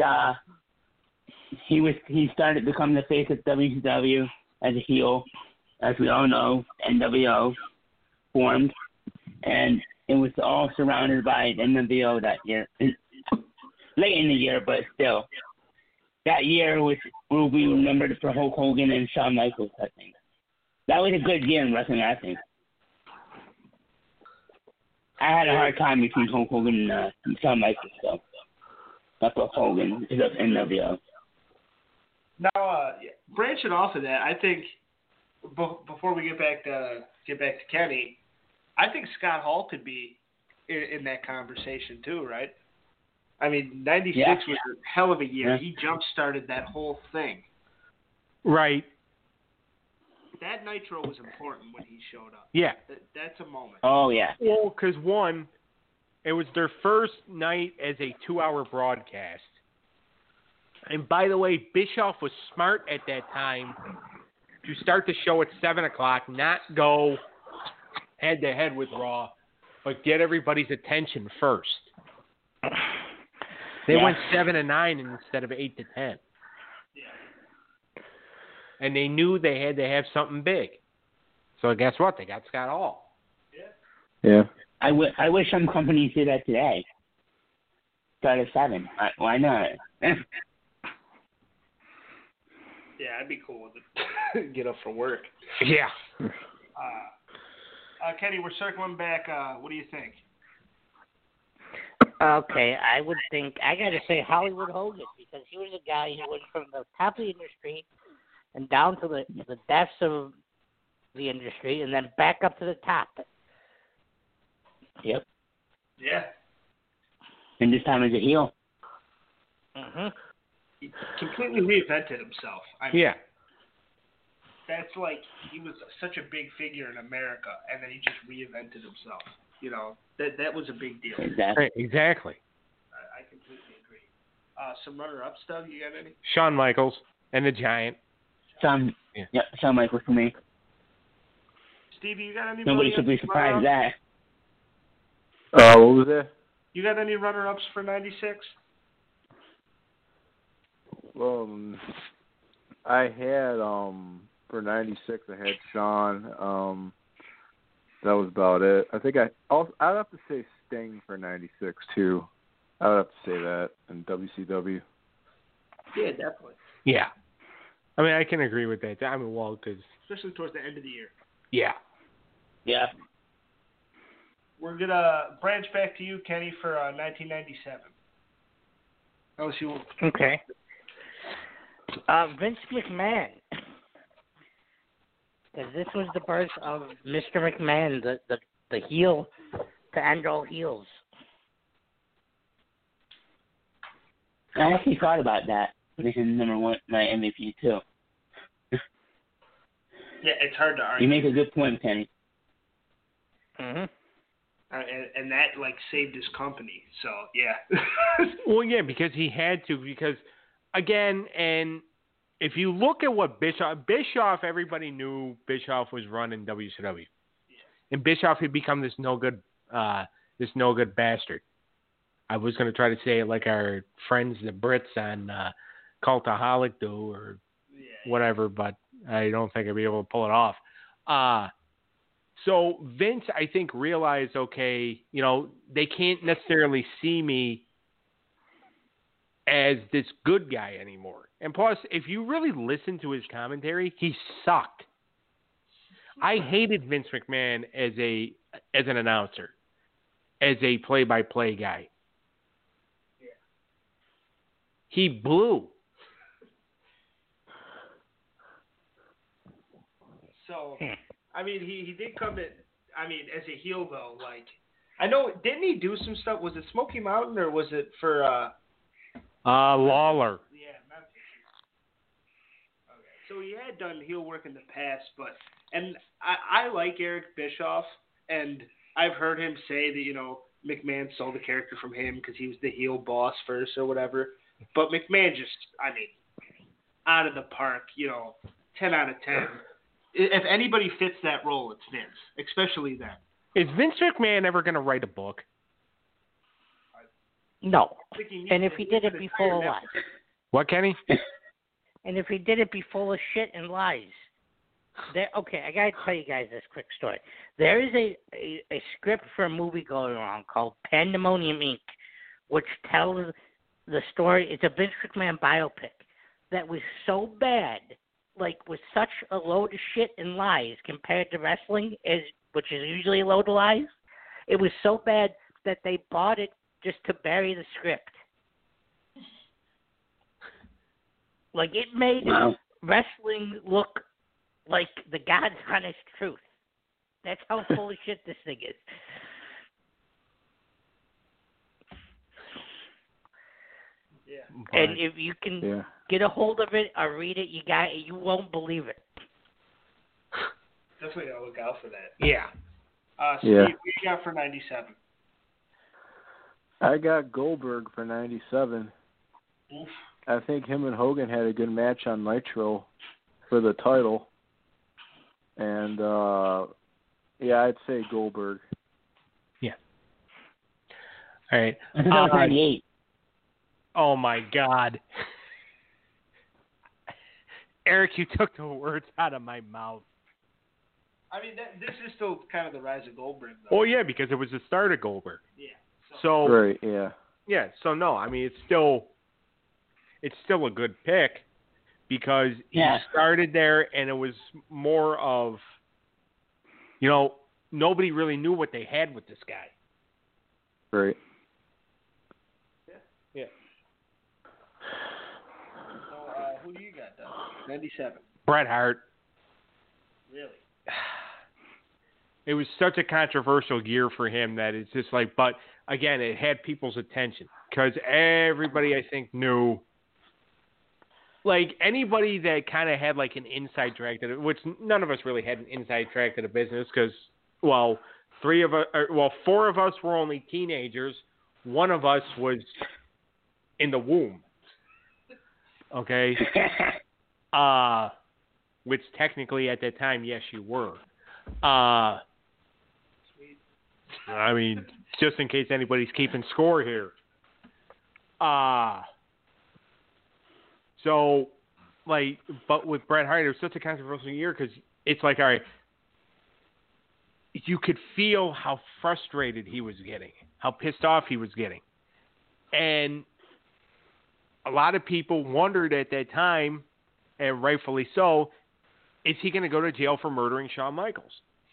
He started to become the face of WCW as a heel, as we all know. NWO formed, and it was all surrounded by NWO that year. Late in the year, but still, that year will be remembered for Hulk Hogan and Shawn Michaels. I think that was a good year in wrestling. I think. I had a hard time between Hulk Hogan and Shawn Michaels, so that's what Hogan is of NWO. Now, branching off of that, I think before we get back to Kenny, I think Scott Hall could be in that conversation too, right? I mean, 96 was a hell of a year. Yeah. He jump-started that whole thing. Right. That Nitro was important when he showed up. Yeah. That's a moment. Oh yeah. Well, because one, it was their first night as a 2-hour broadcast. And by the way, Bischoff was smart at that time to start the show at 7 o'clock, not go head-to-head with Raw, but get everybody's attention first. They Yeah. went 7-9 instead of 8-10. Yeah. And they knew they had to have something big. So guess what? They got Scott Hall. Yeah. I wish some companies did that today. Start at 7. Why not? Yeah, I'd be cool with it. Get up for work. Yeah. Kenny, we're circling back. What do you think? Okay, I would think I got to say Hollywood Hogan, because he was a guy who went from the top of the industry and down to the depths of the industry, and then back up to the top. Yep. Yeah. And this time as a heel. Mhm. He completely reinvented himself. I mean, Yeah. that's like he was such a big figure in America, and then he just reinvented himself. You know, that was a big deal. Exactly. Right, exactly. I completely agree. Some runner-ups, Doug, you got any? Shawn Michaels and the Giant. Shawn Michaels for me. Stevie, you got any? Nobody should be surprised at What was that? You got any runner-ups for '96? Well, I had for '96 I had Shawn. That was about it. I think I'd have to say Sting for '96 too. I would have to say that in WCW. Yeah, definitely. Yeah. I mean, I can agree with that. I mean, well, because Especially towards the end of the year. yeah. Yeah. We're gonna branch back to you, Kenny, for 1997. LSU. Okay. Vince McMahon. Because this was the birth of Mr. McMahon, the heel to end all heels. I actually thought about that. This is number one, my MVP too. Yeah, it's hard to argue. You make a good point, Kenny. Mhm. And that like saved his company. So yeah. Well, yeah, because he had to. Because again, and if you look at what Bischoff, everybody knew Bischoff was running WCW, and Bischoff had become this no good bastard. I was going to try to say it like our friends the Brits on Cultaholic do or whatever, but I don't think I'd be able to pull it off. So Vince, I think, realized, okay, you know, they can't necessarily see me as this good guy anymore. And plus, if you really listen to his commentary, he sucked. I hated Vince McMahon as an announcer, as a play-by-play guy. Yeah. He blew. So, I mean, he did come in. I mean, as a heel though, like I know, didn't he do some stuff? Was it Smoky Mountain or was it for? Lawler. Yeah, Memphis. Okay, so he had done heel work in the past, and I like Eric Bischoff, and I've heard him say that, you know, McMahon stole the character from him because he was the heel boss first or whatever. But McMahon just, I mean, out of the park, you know, 10 out of 10. If anybody fits that role, it's Vince, especially then. Is Vince McMahon ever going to write a book? No. I think he And needs if he to- did needs it an before entire what? network. What, Kenny? And if he did it be full of shit and lies. Okay, I gotta tell you guys this quick story. There is a script for a movie going on called Pandemonium Inc., which tells the story. It's a Vince McMahon biopic that was so bad, like with such a load of shit and lies compared to wrestling, which is usually a load of lies. It was so bad that they bought it just to bury the script. Like, it made wrestling look like the God's honest truth. That's how full of shit this thing is. Yeah. And if you can get a hold of it or read it, you won't believe it. Definitely gotta look out for that. Yeah. Steve, what you got for 97? I got Goldberg for 97. Oof. I think him and Hogan had a good match on Nitro for the title. And, I'd say Goldberg. Yeah. All right. I thought it was 98. Oh my God. Eric, you took the words out of my mouth. I mean, this is still kind of the rise of Goldberg, though. Oh yeah, because it was the start of Goldberg. Yeah. So Right, yeah. yeah, so no, I mean it's still a good pick because he started there and it was more of, nobody really knew what they had with this guy. Right. Yeah. So who do you got, though? 97. Bret Hart. Really? It was such a controversial year for him that it's just like, but again, it had people's attention because everybody, I think, knew. Like anybody that kind of had like an inside track to it, which none of us really had an inside track to the business because, well, four of us were only teenagers. One of us was in the womb. Okay. Which technically at that time, yes, you were. I mean, just in case anybody's keeping score here. So, like, but with Bret Hart, it was such a controversial year because it's like, all right, you could feel how frustrated he was getting, how pissed off he was getting. And a lot of people wondered at that time, and rightfully so, is he going to go to jail for murdering Shawn Michaels?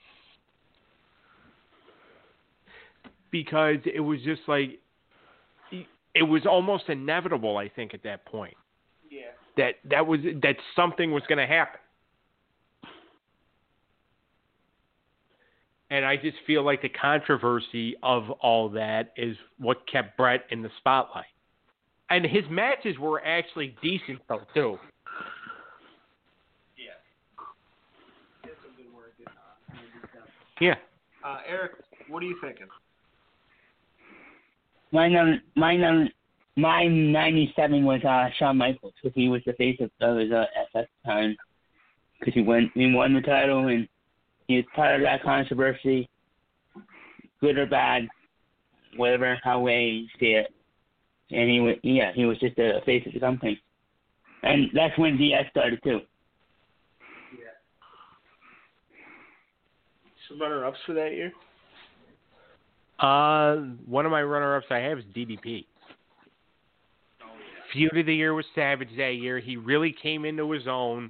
Because it was just like, it was almost inevitable, I think, at that point. Yeah. That something was going to happen. And I just feel like the controversy of all that is what kept Bret in the spotlight. And his matches were actually decent, though, too. Yeah. That's some good work. Yeah. Eric, what are you thinking? My 97 was Shawn Michaels because he was the face of at that time because he won the title and he was part of that controversy, good or bad, whatever how way you see it. And he was just a face of the company, and that's when DS started too. Yeah. Some runner-ups for that year? One of my runner-ups I have is DDP. Oh, yeah. Feud of the year was Savage that year. He really came into his own.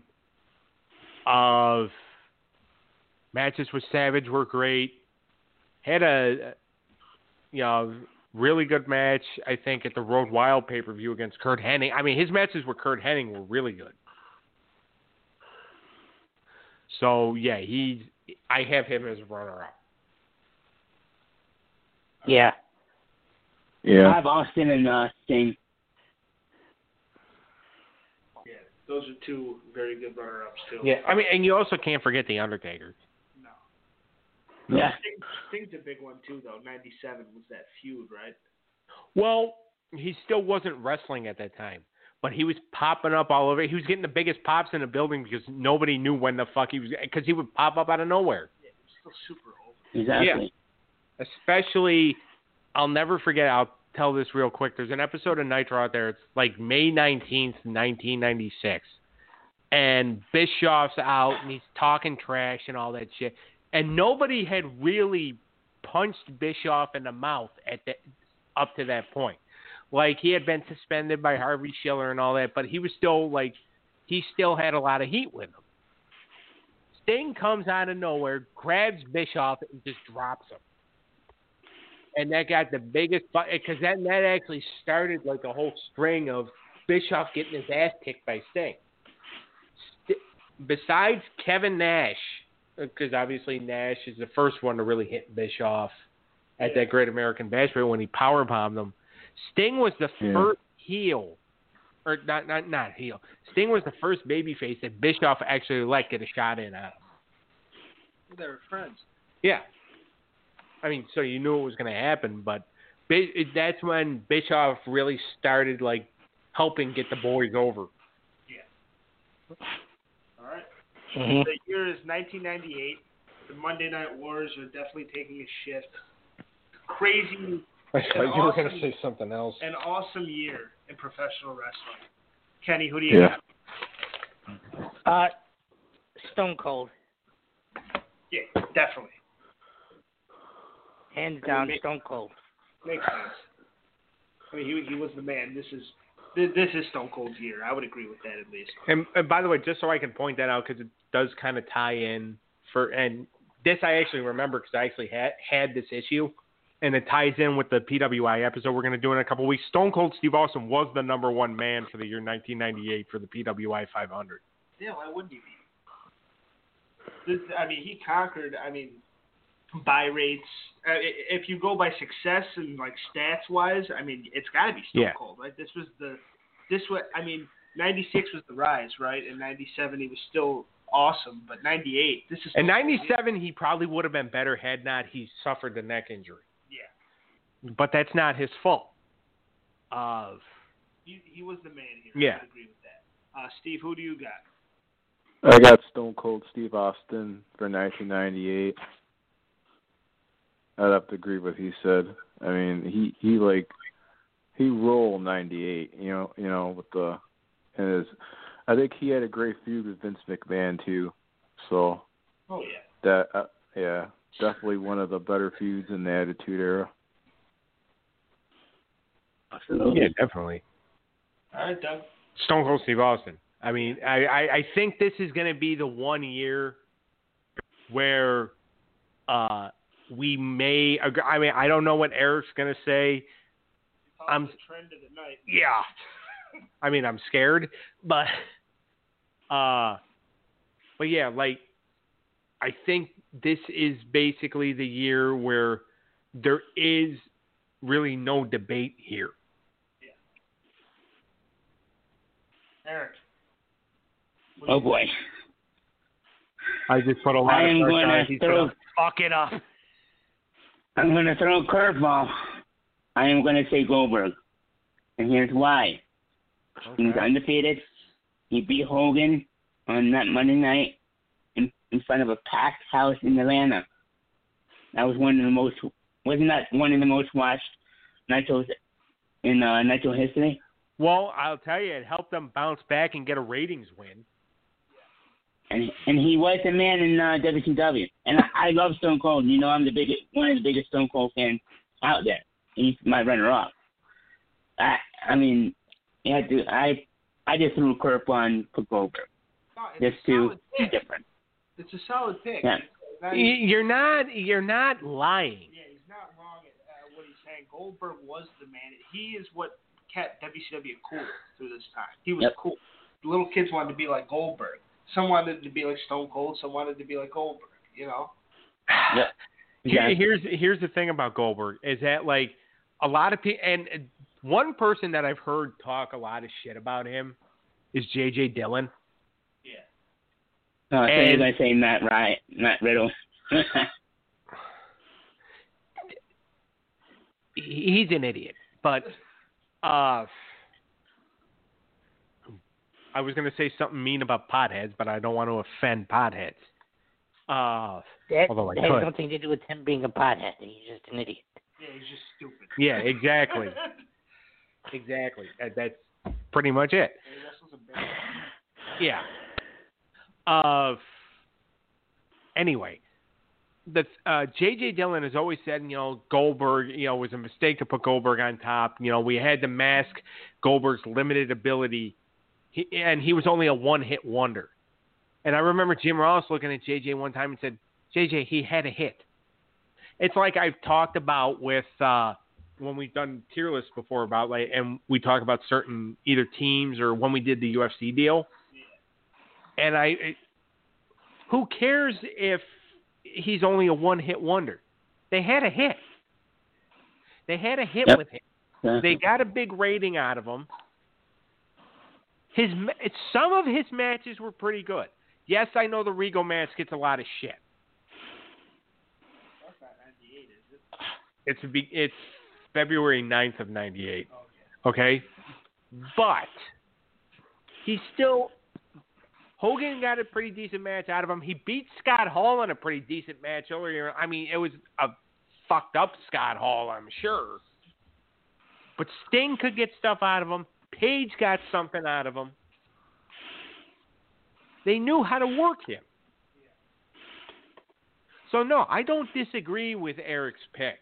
Matches with Savage were great. Had a really good match, I think, at the Road Wild pay-per-view against Kurt Hennig. I mean, his matches with Kurt Hennig were really good. So, yeah, I have him as a runner-up. Yeah. Yeah. I have Austin and Sting. Yeah, those are two very good runner-ups, too. Yeah, I mean, and you also can't forget The Undertaker. No. Yeah. Sting's a big one, too, though. 97 was that feud, right? Well, he still wasn't wrestling at that time, but he was popping up all over. He was getting the biggest pops in the building because nobody knew when the fuck he was, because he would pop up out of nowhere. Yeah, he was still super old. Exactly. Yeah. Especially, I'll never forget, I'll tell this real quick. There's an episode of Nitro out there. It's like May 19th, 1996. And Bischoff's out, and he's talking trash and all that shit. And nobody had really punched Bischoff in the mouth up to that point. Like, he had been suspended by Harvey Schiller and all that, but he was still, like, he still had a lot of heat with him. Sting comes out of nowhere, grabs Bischoff, and just drops him. And that got the biggest, because that actually started, like, a whole string of Bischoff getting his ass kicked by Sting. Besides Kevin Nash, because obviously Nash is the first one to really hit Bischoff at that Great American Bash when he powerbombed him. Sting was the first heel, or not heel. Sting was the first babyface that Bischoff actually let get a shot in at. They were friends. Yeah. I mean, so you knew it was going to happen, but that's when Bischoff really started, like, helping get the boys over. Yeah. All right. Mm-hmm. The year is 1998. The Monday Night Wars are definitely taking a shift. Crazy I thought you were going to say something else. An awesome year in professional wrestling. Kenny, who do you got? Stone Cold. Yeah, definitely. Hands down, Stone Cold. Makes sense. I mean, he was the man. This is Stone Cold's year. I would agree with that at least. And by the way, just so I can point that out, because it does kind of tie in and this I actually remember because I actually had this issue, and it ties in with the PWI episode we're going to do in a couple of weeks. Stone Cold Steve Austin was the number one man for the year 1998 for the PWI 500. Yeah, why wouldn't he be? I mean, he conquered. I mean, buy rates. If you go by success and like stats wise, I mean, it's got to be Stone Cold, right? I mean, 96 was the rise, right? And 97 he was still awesome, but 98, this is. And 97 he probably would have been better had not he suffered the neck injury. Yeah. But that's not his fault. He was the man here. Yeah. I would agree with that. Steve, who do you got? I got Stone Cold Steve Austin for 1998. I'd have to agree with what he said. I mean, he rolled 98. You know, with I think he had a great feud with Vince McMahon too. So. Oh yeah. That definitely one of the better feuds in the Attitude Era. Absolutely. Yeah, definitely. All right, Doug. Stone Cold Steve Austin. I mean, I think this is going to be the one year where we may agree. I mean, I don't know what Eric's going to say. I'm the trend of the night. Yeah. I mean, I'm scared, but yeah, like, I think this is basically the year where there is really no debate here. Yeah. Eric. Oh boy. I just put a lot of pressure on. He's gonna fuck it up. I'm going to throw a curveball. I am going to say Goldberg. And here's why. Okay. He's undefeated. He beat Hogan on that Monday night in front of a packed house in Atlanta. That was wasn't that one of the most watched Nitros in Nitro history? Well, I'll tell you, it helped them bounce back and get a ratings win. And he was the man in WCW. And I love Stone Cold. You know, I'm one of the biggest Stone Cold fans out there. He's my runner-up. I mean, I just threw a curveball and put Goldberg. No, just to be different. It's a solid pick. Yeah. You're not lying. Yeah, he's not wrong at what he's saying. Goldberg was the man. He is what kept WCW cool through this time. He was cool. The little kids wanted to be like Goldberg. Some wanted to be like Stone Cold. Some wanted to be like Goldberg. You know. Yep. Exactly. Here's the thing about Goldberg is that like a lot of people and one person that I've heard talk a lot of shit about him is J.J. Dillon. I thought you were going to say Matt Riddle. He's an idiot, but I was going to say something mean about potheads, but I don't want to offend potheads. That although I has could. nothing to do with him being a pothead. He's just an idiot. Yeah, he's just stupid. Yeah, exactly. Exactly. That's pretty much it. Yeah. Anyway, the J.J. Dillon has always said, Goldberg, it was a mistake to put Goldberg on top. We had to mask Goldberg's limited ability, and he was only a one-hit wonder. And I remember Jim Ross looking at J.J. one time and said, J.J., he had a hit. It's like I've talked about with when we've done tier lists before about and we talk about certain either teams or when we did the UFC deal. And who cares if he's only a one-hit wonder? They had a hit. They had a hit with him. Yeah. They got a big rating out of him. Some of his matches were pretty good. Yes, I know the Regal match gets a lot of shit. That's not 98, is it? It's February 9th of 98. Okay? But he's still... Hogan got a pretty decent match out of him. He beat Scott Hall in a pretty decent match earlier. I mean, it was a fucked up Scott Hall, I'm sure. But Sting could get stuff out of him. Page got something out of him. They knew how to work him. So, no, I don't disagree with Eric's pick.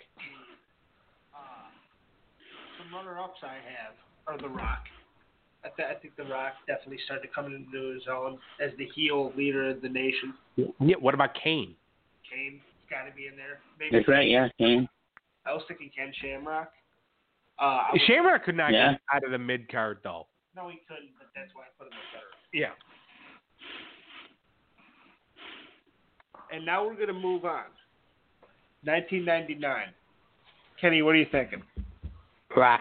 Some runner-ups I have are The Rock. I think The Rock definitely started coming into his own as the heel leader of the nation. Yeah, what about Kane? Kane's got to be in there. Maybe That's right, yeah, Kane. I was thinking Ken Shamrock. Shamrock could not get out of the mid-card, though. No, he couldn't, but that's why I put him in third. Yeah. And now we're going to move on. 1999. Kenny, what are you thinking? Rock.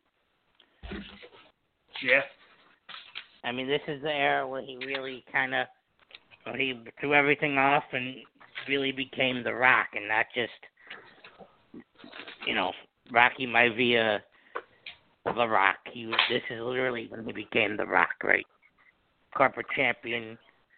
Jeff? I mean, this is the era where he really he threw everything off and really became The Rock, and not just, Rocky Maivia, The Rock. This is literally when he became The Rock, right? Corporate champion.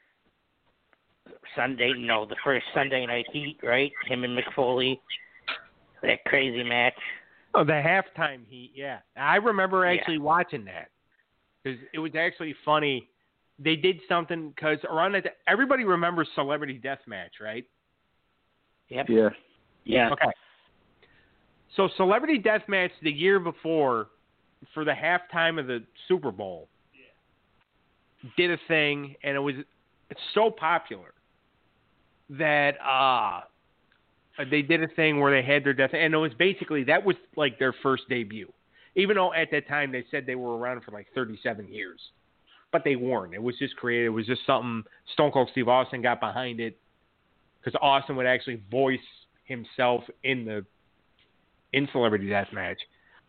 The first Sunday Night Heat, right? Him and Mick Foley. That crazy match. Oh, the halftime heat, yeah. I remember actually watching that. Because it was actually funny. They did something, because around that, everybody remembers Celebrity Deathmatch, right? Yep. Yeah. Okay. So Celebrity Deathmatch the year before, for the halftime of the Super Bowl, did a thing, and it's so popular that they did a thing where they had their death, and it was basically, that was like their first debut. Even though at that time they said they were around for like 37 years. But they weren't. It was just created. It was just something Stone Cold Steve Austin got behind it, because Austin would actually voice himself in Celebrity Deathmatch.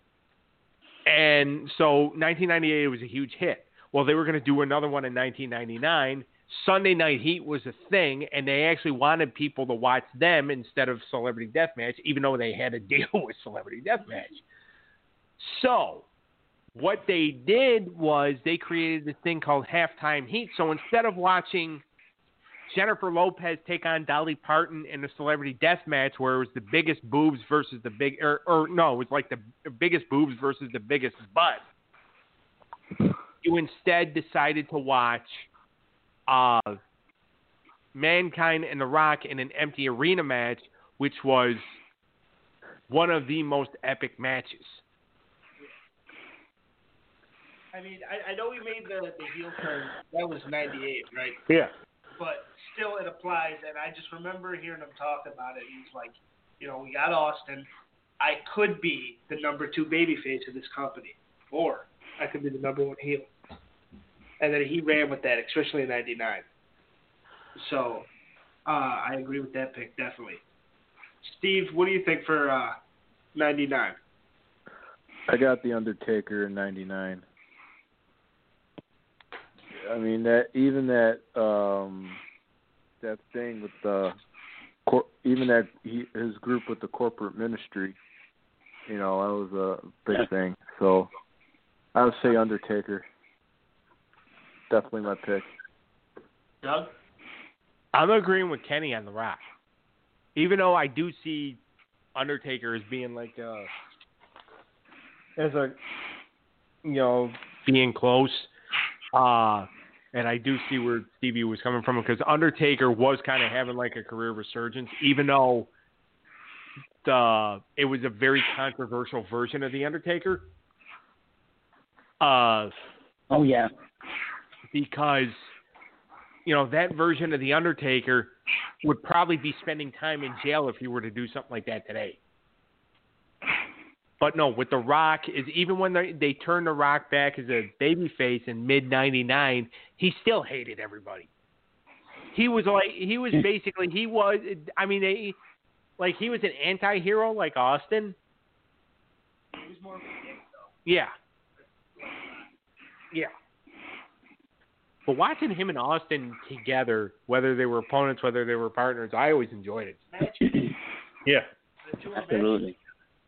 And so 1998 was a huge hit. Well, they were going to do another one in 1999. Sunday Night Heat was a thing, and they actually wanted people to watch them instead of Celebrity Deathmatch, even though they had a deal with Celebrity Deathmatch. So what they did was they created this thing called Halftime Heat. So instead of watching Jennifer Lopez take on Dolly Parton in a Celebrity Deathmatch where it was the biggest boobs versus the it was like the biggest boobs versus the biggest butt, you instead decided to watch Mankind and The Rock in an empty arena match, which was one of the most epic matches. I mean, I know we made the heel turn. That was 98, right? Yeah. But still, it applies, and I just remember hearing him talk about it. He's like, we got Austin. I could be the number 2 babyface of this company, or I could be the number 1 heel. And then he ran with that, especially in 99. So, I agree with that pick, definitely. Steve, what do you think for 99? I got The Undertaker in 99. I mean, that thing with his group with the corporate ministry, that was a big thing. So I would say Undertaker. Definitely my pick. Doug? I'm agreeing with Kenny on The Rock. Even though I do see Undertaker as being like being close. And I do see where Stevie was coming from, because Undertaker was kind of having like a career resurgence, even though it was a very controversial version of The Undertaker. Oh, yeah. Because, that version of The Undertaker would probably be spending time in jail if he were to do something like that today. But no, with The Rock, is even when they turned The Rock back as a babyface in mid-99, he still hated everybody. He was he was an anti-hero like Austin. He was more of a dick, though. Yeah. Yeah. But watching him and Austin together, whether they were opponents, whether they were partners, I always enjoyed it. Yeah. Absolutely.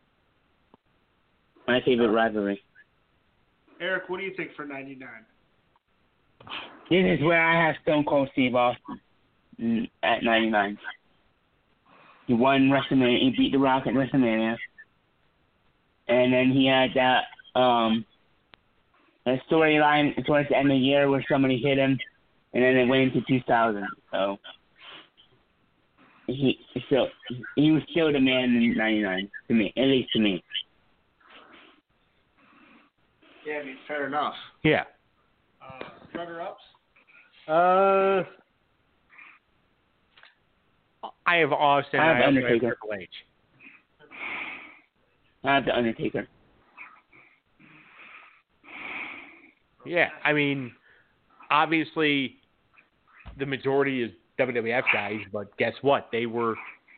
My favorite rivalry. Eric, what do you think for 99? This is where I have Stone Cold Steve Austin at 99. He won WrestleMania. He beat The Rock at WrestleMania. and then he had that a storyline towards the end of the year where somebody hit him, and then it went into 2000. So he was still the man in '99 to me, at least to me. Yeah, I mean, fair enough. Yeah. Runner-ups? I have Austin. I have also Undertaker. Triple H. I have the Undertaker. Yeah, I mean, obviously, the majority is WWF guys, but guess what? They were.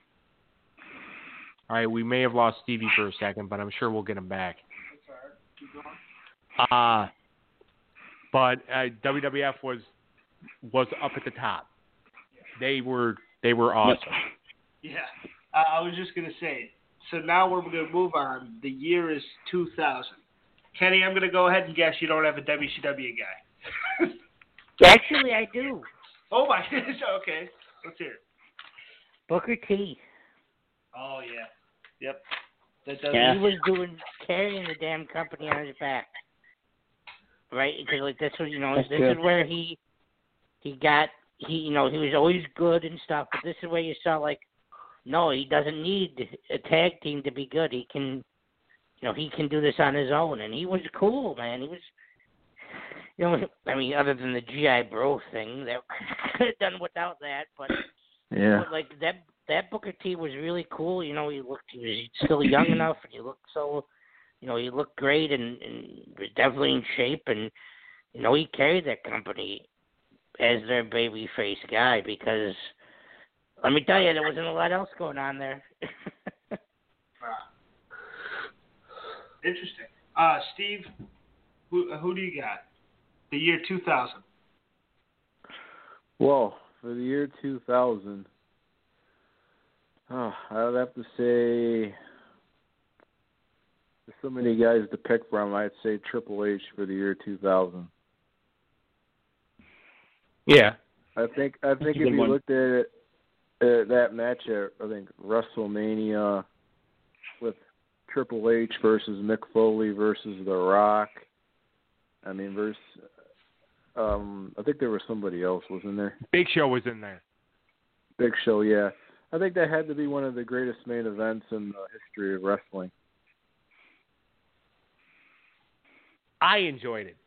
All right, we may have lost Stevie for a second, but I'm sure we'll get him back. That's all right. Keep going. But WWF was up at the top. They were awesome. Yeah. I was just going to say, so now we're going to move on. The year is 2000. Kenny, I'm going to go ahead and guess you don't have a WCW guy. Actually, I do. Oh, my goodness. Okay. Let's hear it. Booker T. Oh, yeah. Yep. That does. Yeah. He was carrying the damn company on his back. Right? Because, like, this was, That's this true. is where he was always good and stuff, but this is where you saw, like, no, he doesn't need a tag team to be good. He can, he can do this on his own, and he was cool, man. He was, I mean, other than the G.I. Bro thing, that could have done without that, but Yeah. like that Booker T was really cool. He was still young enough, and he looked so, he looked great and was definitely in shape, and he carried that company as their babyface guy because, let me tell you, there wasn't a lot else going on there. Interesting. Steve, who do you got? The year 2000. Well, for the year 2000, I would have to say there's so many guys to pick from. I'd say Triple H for the year 2000. Yeah. I think if you one. looked at it, that match at WrestleMania with Triple H versus Mick Foley versus The Rock. I mean, I think there was somebody else, wasn't there? Big Show was in there. Big Show, yeah. I think that had to be one of the greatest main events in the history of wrestling. I enjoyed it.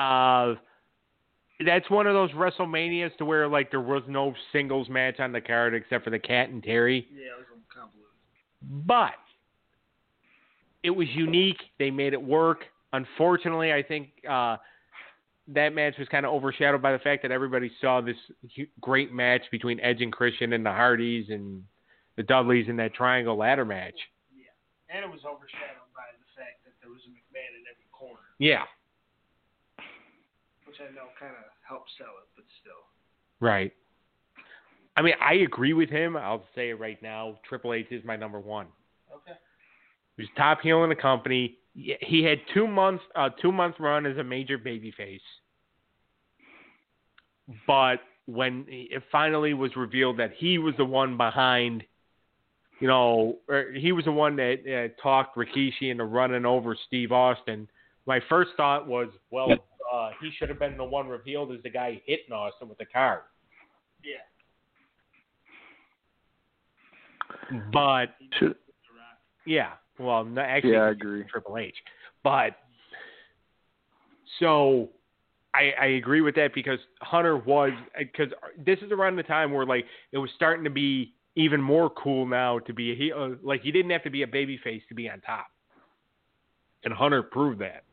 That's one of those WrestleManias to where, like, there was no singles match on the card except for the Cat and Terry. Yeah, it was convoluted. But it was unique. They made it work. Unfortunately, I think that match was kind of overshadowed by the fact that everybody saw this great match between Edge and Christian and the Hardys and the Dudleys in that triangle ladder match. Yeah. And it was overshadowed by the fact that there was a McMahon in every corner. Yeah. Which I know kind of helped sell it, but still. Right. I mean, I agree with him. I'll say it right now. Triple H is my number one. Okay. He was top heel in the company. He had 2 months, 2 month run as a major babyface. But when it finally was revealed that he was the one behind, he was the one that talked Rikishi into running over Steve Austin, my first thought was, well, he should have been the one revealed as the guy hitting Austin with the car. Yeah. But Should, yeah, well, no, actually, yeah, I agree. Triple H. But so I agree with that because Hunter because this is around the time where, like, it was starting to be even more cool now to be a heel. Like, you didn't have to be a babyface to be on top, and Hunter proved that.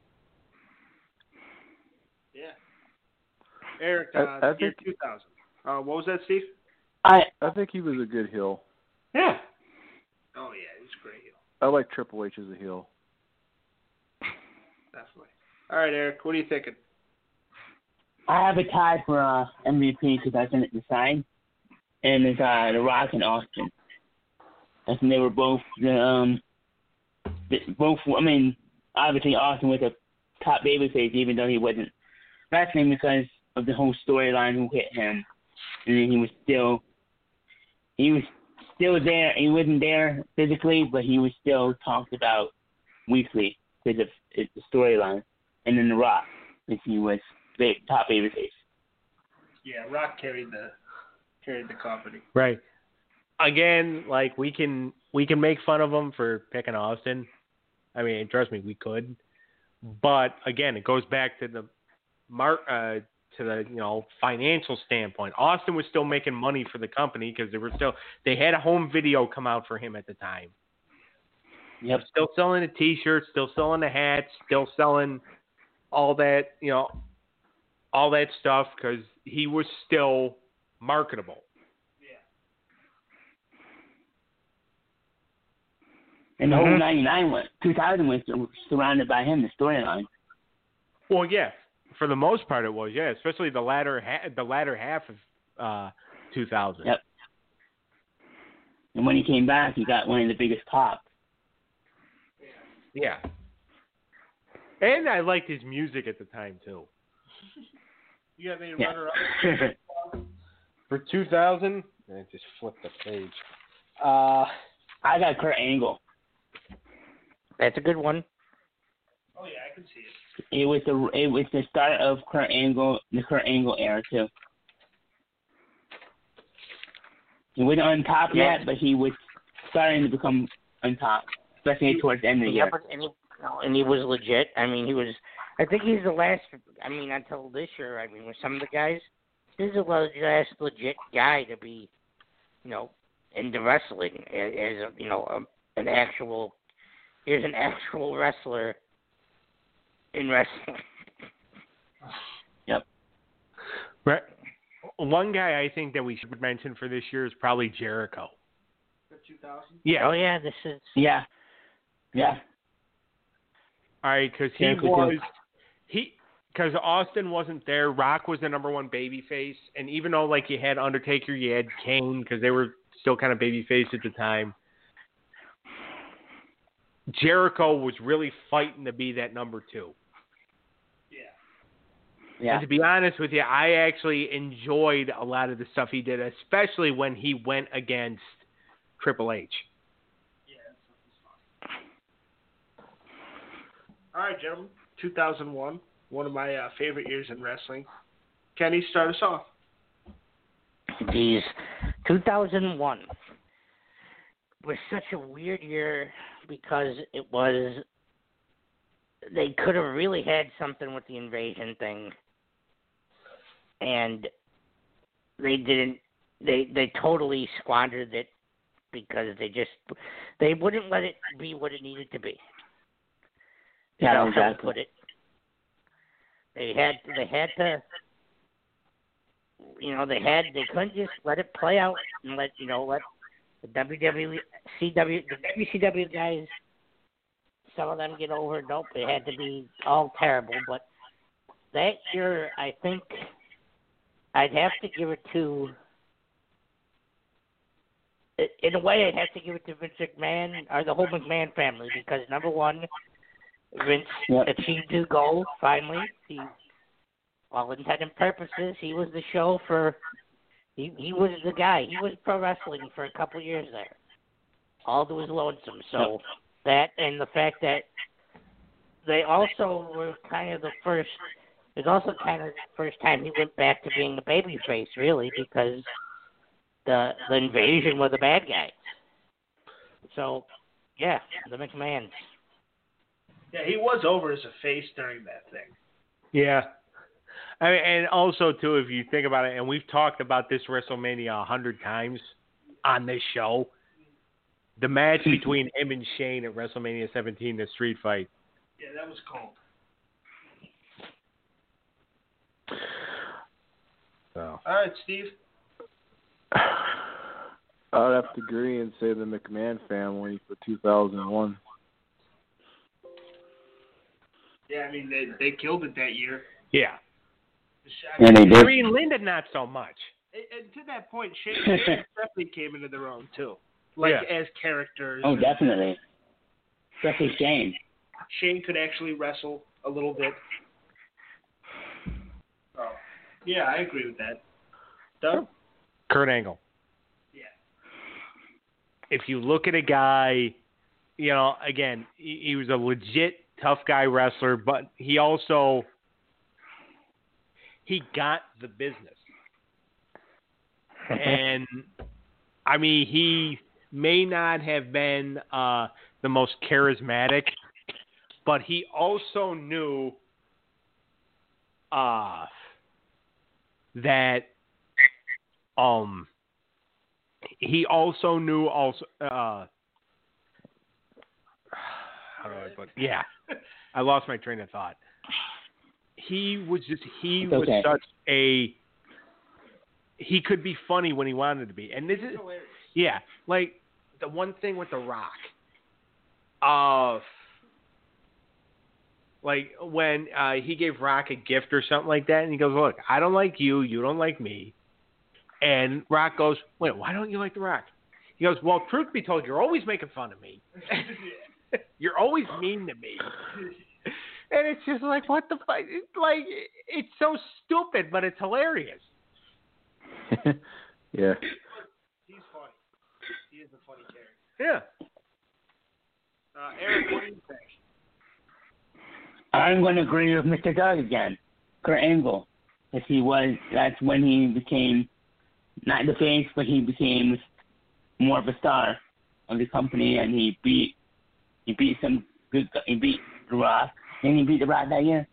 Yeah. Eric, I year think 2000. What was that, Steve? I think he was a good heel. Yeah. Oh, yeah, he's a great heel. I like Triple H as a heel. Definitely. All right, Eric, what are you thinking? I have a tie for MVP because I didn't decide, and it's The Rock and Austin. I think they were both I mean, obviously Austin was a top babyface, even though he wasn't wrestling because of the whole storyline who hit him, and then he was still there. He wasn't there physically, but he was still talked about weekly because of the storyline, and then The Rock, if he was top babyface. Yeah, Rock carried the company. Right. Again, like we can make fun of him for picking Austin. I mean, trust me, we could. But again, it goes back to the financial standpoint. Austin was still making money for the company because they had a home video come out for him at the time. Yep. Still selling the T-shirts, still selling the hats, still selling all that, all that stuff because he was still marketable. And the whole 2000 was surrounded by him, the storyline. Well, yeah, for the most part it was, yeah, especially the latter half of 2000. Yep. And when he came back, he got one of the biggest pops. Yeah. And I liked his music at the time too. You got any Yeah. runner-up? For 2000, I just flipped the page. I got Kurt Angle. That's a good one. Oh yeah, I can see it. It was the start of Kurt Angle, the Kurt Angle era too. He wasn't on top yet, but he was starting to become on top, especially towards the end of the year. But and he was legit. I mean, I think he's the last. I mean, until this year. I mean, with some of the guys, this is the last legit guy to be, into wrestling as an actual. Here's an actual wrestler in wrestling. Yep. Right. One guy I think that we should mention for this year is probably Jericho. For 2000? Yeah. Oh yeah, this is. Yeah. All right, because because Austin wasn't there. Rock was the number one babyface, and even though like you had Undertaker, you had Kane because they were still kind of babyface at the time. Jericho was really fighting to be that number two. Yeah. And to be honest with you, I actually enjoyed a lot of the stuff he did, especially when he went against Triple H. All right, gentlemen. 2001, one of my favorite years in wrestling. Kenny, start us off. Geez, 2001 was such a weird year because they could have really had something with the invasion thing, and they didn't. They totally squandered it because they wouldn't let it be what it needed to be. Yeah, That's how to exactly. put it. They had to. They couldn't just let it play out and let the WCW guys, some of them get over. Nope, it had to be all terrible. But that year, I think I'd have to give it to. In a way, I'd have to give it to Vince McMahon or the whole McMahon family because number one, Vince achieved his goal finally. All intents and purposes, he was the show for. He was the guy. He was pro wrestling for a couple of years there. All to his lonesome. So that and the fact that they also were kind of the first. It was also kind of the first time he went back to being a babyface, really, because the invasion were the bad guys. So, yeah, the McMahons. Yeah, he was over as a face during that thing. Yeah. I mean, and also, too, if you think about it, and we've talked about this WrestleMania 100 times on this show, the match between him and Shane at WrestleMania 17, the street fight. Yeah, that was cold. So. All right, Steve. I'd have to agree and say the McMahon family for 2001. Yeah, I mean, they killed it that year. Yeah. And they did. Green Linda, not so much. And to that point, Shane definitely came into their own, too. As characters. Oh, definitely. Especially Shane. Shane could actually wrestle a little bit. Oh. Yeah, I agree with that. Doug? Kurt Angle. Yeah. If you look at a guy you know, again, he was a legit tough guy wrestler, but he got the business. And I mean, he may not have been the most charismatic, but he also knew that he also knew how do I put? Yeah, I lost my train of thought. He was such a. He could be funny when he wanted to be, and this is yeah, like the one thing with The Rock. Like when he gave Rock a gift or something like that, and he goes, "Look, I don't like you, you don't like me," and Rock goes, "Wait, why don't you like The Rock?" He goes, "Well, truth be told, you're always making fun of me. You're always mean to me." And it's just like, what the fuck? Like, it's so stupid, but it's hilarious. Yeah. He's funny. He is a funny character. Yeah. Eric, what do you think? I'm going to agree with Mr. Doug again. Kurt Angle. That's when he became, not the face, but he became more of a star of the company, and he beat The Rock, and he beat The Rock that year.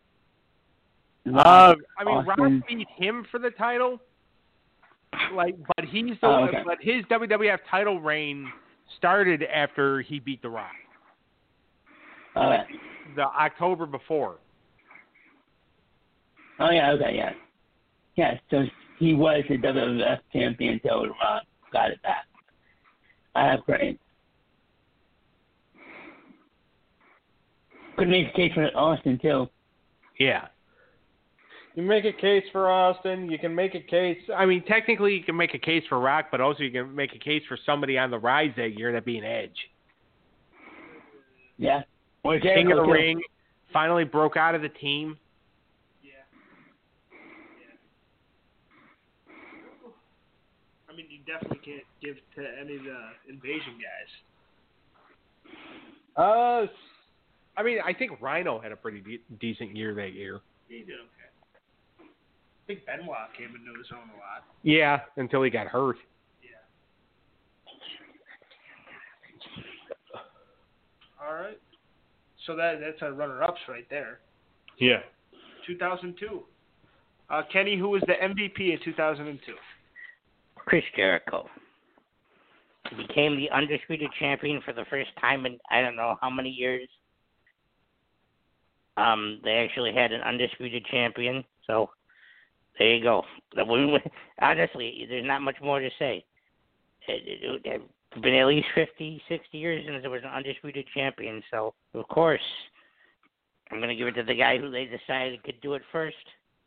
I mean, Austin. Rock beat him for the title, but he's but his WWF title reign started after he beat The Rock. The October before. Oh yeah, okay, yeah. Yeah, so he was the WWF champion until The Rock got it back. I have great. Could make a case for Austin too. Yeah. You make a case for Austin. You can make a case. I mean, technically, you can make a case for Rock, but also you can make a case for somebody on the rise that year, that being Edge. Yeah. Or King of the too. Ring, finally broke out of the team. Yeah. I mean, you definitely can't give to any of the Invasion guys. I mean, I think Rhino had a pretty decent year that year. He did okay. I think Benoit came into his own a lot. Yeah, until he got hurt. Yeah. All right. So that's our runner-ups right there. Yeah. 2002. Kenny, who was the MVP in 2002? Chris Jericho. He became the undisputed champion for the first time in I don't know how many years. They actually had an undisputed champion, so there you go. Honestly, there's not much more to say. It's been at least 50, 60 years since there was an undisputed champion, so of course I'm going to give it to the guy who they decided could do it first.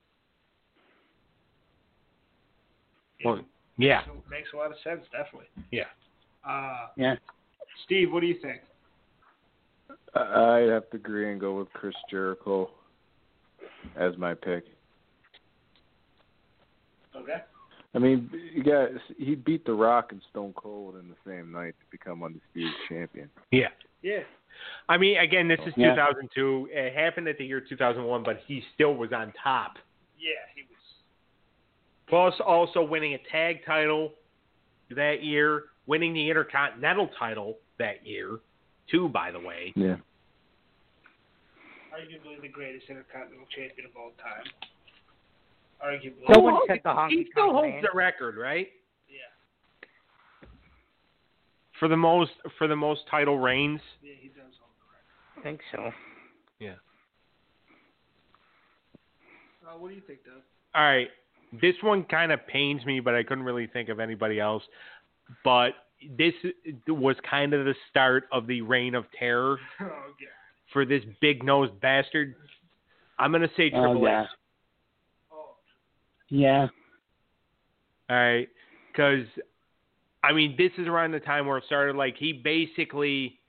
Well, yeah. Makes a lot of sense, definitely. Yeah. Yeah. Steve, what do you think? I'd have to agree and go with Chris Jericho as my pick. Okay. I mean, he beat The Rock and Stone Cold in the same night to become undisputed champion. Yeah. Yeah. I mean, again, this is 2002. It happened at the year 2001, but he still was on top. Yeah, he was. Plus, also winning a tag title that year, winning the Intercontinental title that year, too, by the way. Yeah. Arguably the greatest Intercontinental champion of all time. Arguably. No one said the honky He still tonk holds man. the record, right? Yeah. For the most title reigns. Yeah, he does hold the record. I think so. Yeah. What do you think, Doug? All right. This one kind of pains me, but I couldn't really think of anybody else. But this was kind of the start of the reign of terror Oh, God. for this big-nosed bastard. I'm going to say Triple H. Oh. Yeah. All right. Because, I mean, this is around the time where it started. Like, he basically,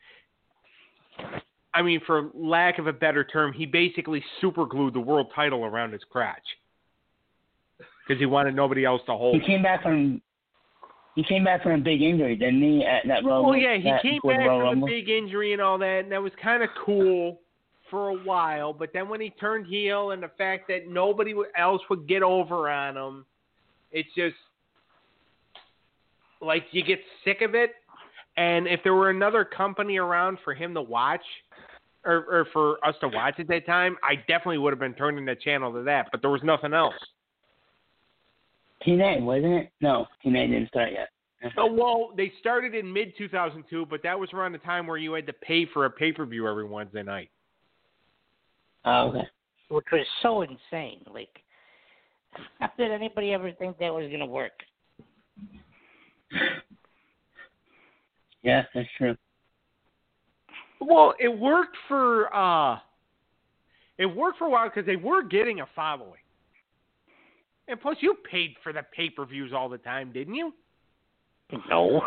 I mean, for lack of a better term, he basically superglued the world title around his crotch. Because he wanted nobody else to hold He came back from He came back from a big injury, didn't he? At that Royal. Well, yeah, he came before the back Royal from Rumble? a big injury and all that, and that was kind of cool for a while. But then when he turned heel and the fact that nobody else would get over on him, it's just like you get sick of it. And if there were another company around for him to watch, or for us to watch at that time, I definitely would have been turning the channel to that. But there was nothing else. TNA, wasn't it? No, TNA didn't start yet. Oh, well, they started in mid-2002, but that was around the time where you had to pay for a pay-per-view every Wednesday night. Oh, okay. Which was so insane. Like, how did anybody ever think that was going to work? Yeah, that's true. Well, it worked for a while because they were getting a following. And plus, you paid for the pay-per-views all the time, didn't you? No.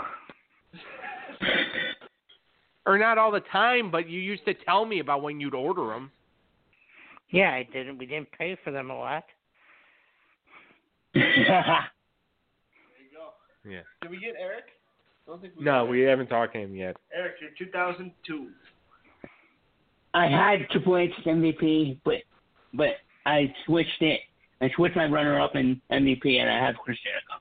Or not all the time, but you used to tell me about when you'd order them. Yeah, I didn't. We didn't pay for them a lot. There you go. Yeah. Did we get Eric? I don't think we No, did. we haven't talked to him yet. Eric, you're 2002. I had Triple H as MVP, but I switched it. I switched my runner-up in MVP, and I have Chris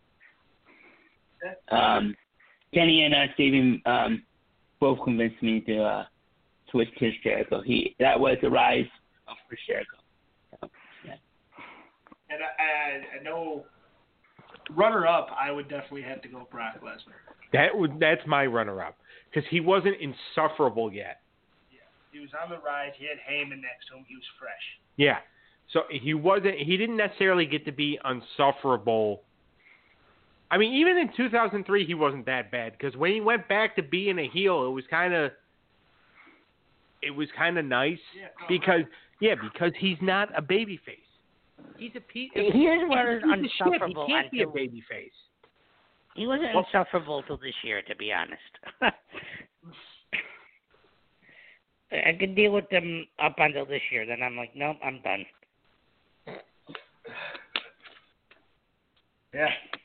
Jericho. Kenny and Steven both convinced me to switch Chris Jericho. That was the rise of Chris Jericho. So, yeah. And I know runner-up, I would definitely have to go Brock Lesnar. That's my runner-up because he wasn't insufferable yet. Yeah, he was on the rise. He had Heyman next to him. He was fresh. Yeah, so he didn't necessarily get to be unsufferable. I mean, even in 2003, he wasn't that bad because when he went back to being a heel, it was kind of nice because he's not a babyface. He's a piece. He wasn't unsufferable He can't be a until babyface. he wasn't insufferable till this year, to be honest. I could deal with them up until this year. Then I'm like, nope, I'm done. Yeah.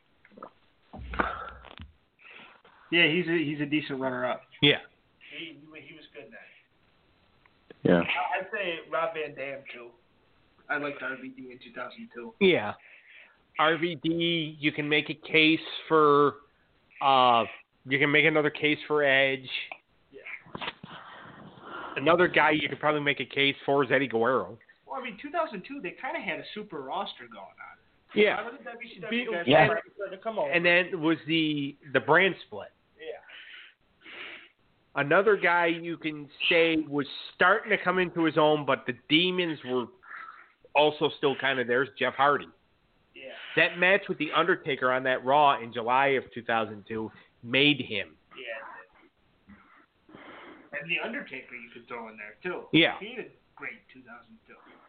Yeah, he's a decent runner-up. Yeah. He was good then. Yeah. I'd say Rob Van Dam too. I liked RVD in 2002. Yeah. RVD, you can make a case for you can make another case for Edge. Yeah. Another guy you could probably make a case for is Eddie Guerrero. Well, I mean, 2002, they kind of had a super roster going on. Yeah. How did WCW guys Yeah. to come over? And then was the brand split. Yeah. Another guy you can say was starting to come into his own, but the demons were also still kind of there, is Jeff Hardy. Yeah. That match with The Undertaker on that Raw in July of 2002 made him. Yeah. And The Undertaker you could throw in there, too. Yeah. He had a great 2002.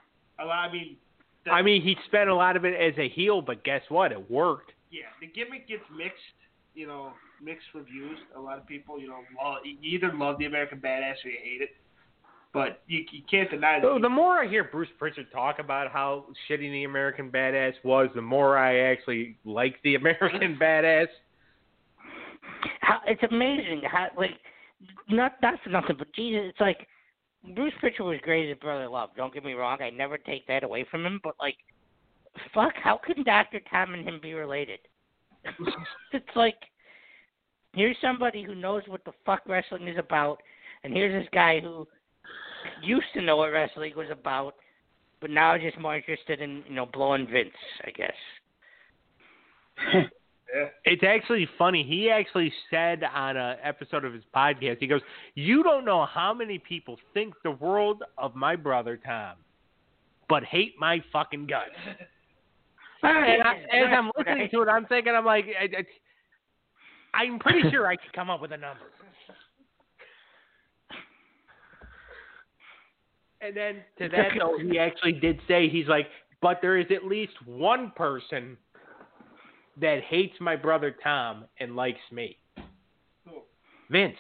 He spent a lot of it as a heel, but guess what? It worked. Yeah, the gimmick gets mixed reviews. A lot of people, you either love the American Badass or you hate it. But you can't deny that. So the more I hear Bruce Pritchard talk about how shitty the American Badass was, the more I actually like the American Badass. It's amazing how, like, not for nothing, but Jesus, it's like Bruce Pritchard was great as Brother Love. Don't get me wrong, I never take that away from him. But like, fuck, how can Dr. Tom and him be related? It's like, here's somebody who knows what the fuck wrestling is about, and here's this guy who used to know what wrestling was about, but now is just more interested in, blowing Vince, I guess. Yeah. It's actually funny. He actually said on an episode of his podcast, he goes, "You don't know how many people think the world of my brother Tom, but hate my fucking guts." And as I'm listening to it, I'm thinking, I'm like, I'm pretty sure I could come up with a number. And then to that note, he actually did say, he's like, but there is at least one person that hates my brother Tom and likes me. Cool. Vince.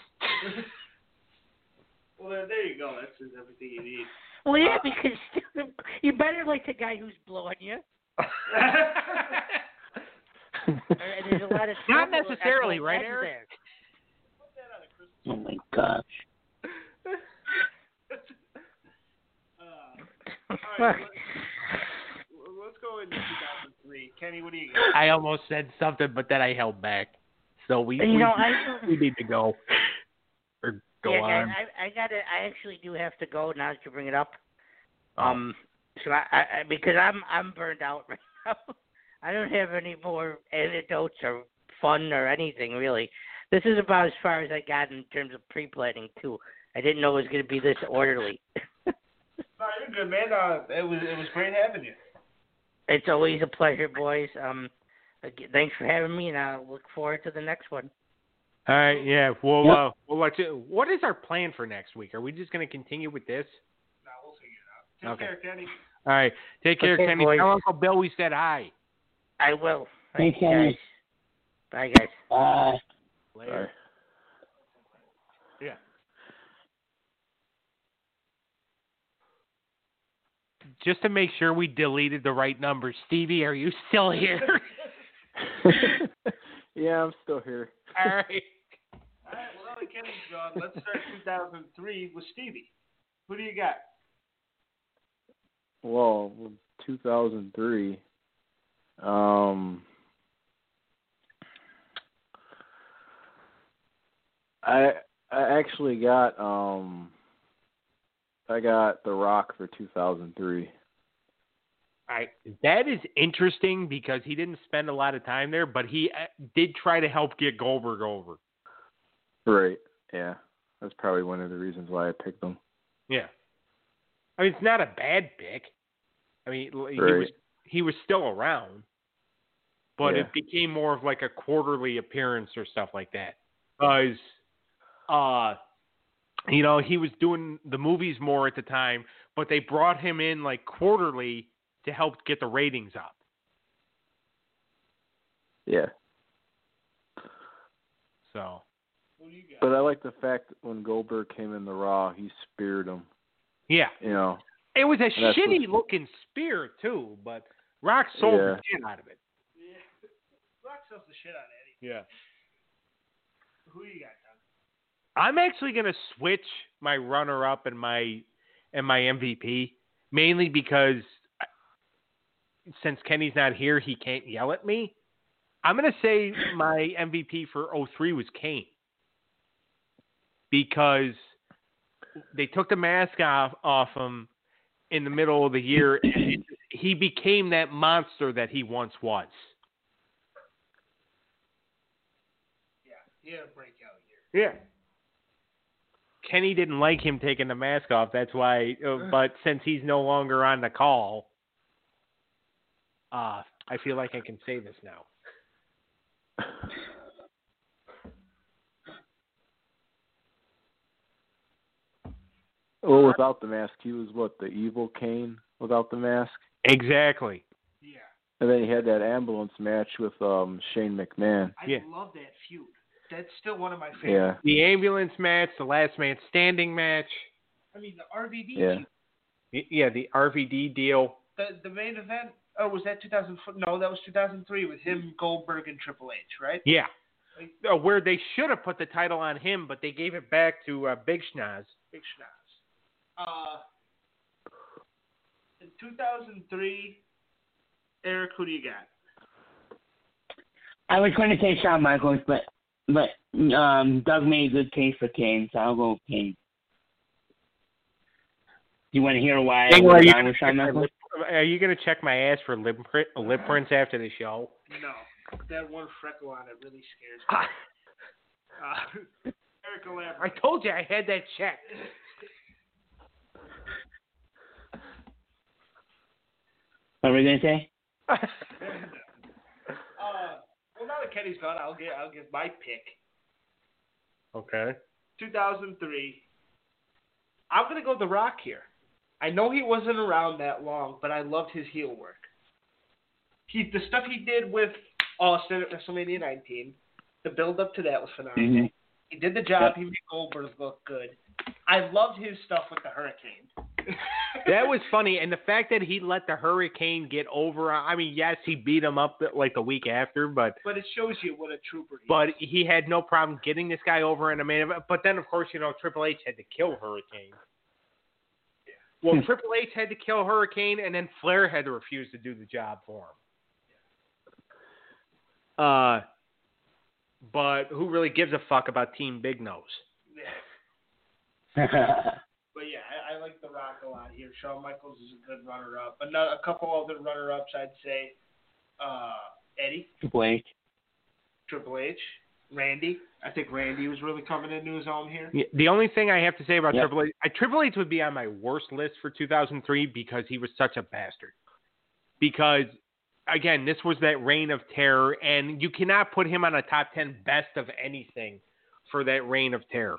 Well, there you go. That's everything you need. Well, yeah, because you better like the guy who's blowing you. There's a lot of Not trouble. necessarily, That's right, what's Eric? there. Oh my gosh. All right, let's go into 2003. Kenny, what do you got? I almost said something, but then I held back. So we I need to go. Or go on. I actually do have to go now that you bring it up. Oh. So I because I'm burned out right now. I don't have any more anecdotes or fun or anything really. This is about as far as I got in terms of pre-planning too. I didn't know it was going to be this orderly. No, you're good, man. It was great having you. It's always a pleasure, boys. Thanks for having me, and I look forward to the next one. All right, yeah. We'll let you. What is our plan for next week? Are we just going to continue with this? No, we'll figure it out. Take care, Kenny. All right. Take care, Okay, Kenny. boys. Tell Uncle Bill we said hi. I will. Thanks, Guys. Kenny. Bye, guys. Bye. Later. Yeah. Just to make sure we deleted the right number, Stevie, are you still here? Yeah, I'm still here. All right. All right, well, now that Kenny's gone, let's start 2003 with Stevie. Who do you got? Well, 2003. I actually got I got The Rock for 2003. That is interesting because he didn't spend a lot of time there, but he did try to help get Goldberg over. Right. Yeah. That's probably one of the reasons why I picked him. Yeah. I mean, it's not a bad pick. I mean, Right. he was still around, but Yeah. it became more of like a quarterly appearance or stuff like that. Because, he was doing the movies more at the time, but they brought him in like quarterly to help get the ratings up. Yeah. So. Who do you got? But I like the fact that when Goldberg came in the Raw, he speared him. Yeah. You know. It was a That's shitty looking spear too, but Rock sold the shit out of it. Yeah. Rock sells the shit out of Eddie. Yeah. Who do you got, Tom? I'm actually gonna switch my runner up and my MVP, mainly because since Kenny's not here, he can't yell at me. I'm gonna say my MVP for 2003 was Kane. Because they took the mask off him in the middle of the year, and he became that monster that he once was. Yeah, he had a breakout year. Yeah. Kenny didn't like him taking the mask off. That's why. But since he's no longer on the call, I feel like I can say this now. Well, without the mask, he was the evil Kane without the mask? Exactly. Yeah. And then he had that ambulance match with Shane McMahon. I love that feud. That's still one of my favorites. Yeah. The ambulance match, the last man standing match. I mean, the RVD Yeah. feud. Yeah, the RVD deal. The main event, was that 2004? No, that was 2003 with him, Goldberg, and Triple H, right? Yeah. Where they should have put the title on him, but they gave it back to Big Schnoz. Big Schnoz. In 2003, Eric, who do you got? I was going to say Shawn Michaels, but Doug made a good case for Kane, so I'll go with Kane. Do you want to hear why I went down with Shawn Michaels? Are you going to check my ass for lip prints after the show? No. That one freckle on it really scares me. Eric, elaborate. I told you I had that checked. What were we going to say? Well, now that Kenny's gone, I'll give my pick. Okay. 2003. I'm going to go The Rock here. I know he wasn't around that long, but I loved his heel work. The stuff he did with Austin at WrestleMania 19, the build-up to that was phenomenal. Mm-hmm. He did the job. He made Goldberg look good. I loved his stuff with the Hurricane. That was funny, and the fact that he let the Hurricane get over. I mean, yes, he beat him up like the week after, but it shows you what a trooper he is. But he had no problem getting this guy over in a main event. But then, of course, Triple H had to kill Hurricane. Well, Triple H had to kill Hurricane, and then Flair had to refuse to do the job for him. But who really gives a fuck about Team Big Nose? But yeah, I like The Rock a lot here. Shawn Michaels is a good runner-up. A couple other runner-ups, I'd say. Eddie. Triple H. Randy. I think Randy was really coming into his own here. Yeah, the only thing I have to say about Triple H, Triple H would be on my worst list for 2003 because he was such a bastard. Because, again, this was that reign of terror, and you cannot put him on a top 10 best of anything for that reign of terror.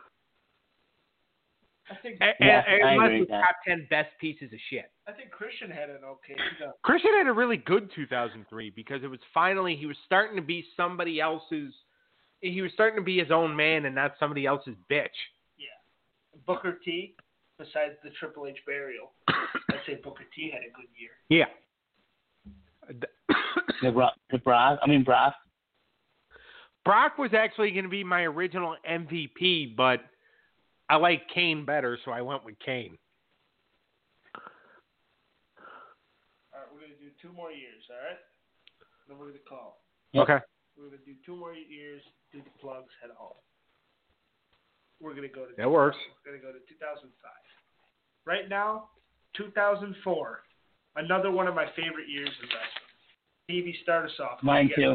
I think unless it's top 10 best pieces of shit. I think Christian had an okay. Christian had a really good 2003 because it was finally he was starting to be somebody else's. He was starting to be his own man and not somebody else's bitch. Yeah. Booker T, besides the Triple H burial, I'd say Booker T had a good year. Yeah. Brock. Brock was actually going to be my original MVP, but I like Kane better, so I went with Kane. All right, we're going to do 2 more years, all right? Then we're going to call. Yep. Okay. We're going to do 2 more years, do the plugs, head home. We're going to go to... That works. We're going to go to 2005. Right now, 2004. Another one of my favorite years in wrestling. Stevie, start us off. Mine too.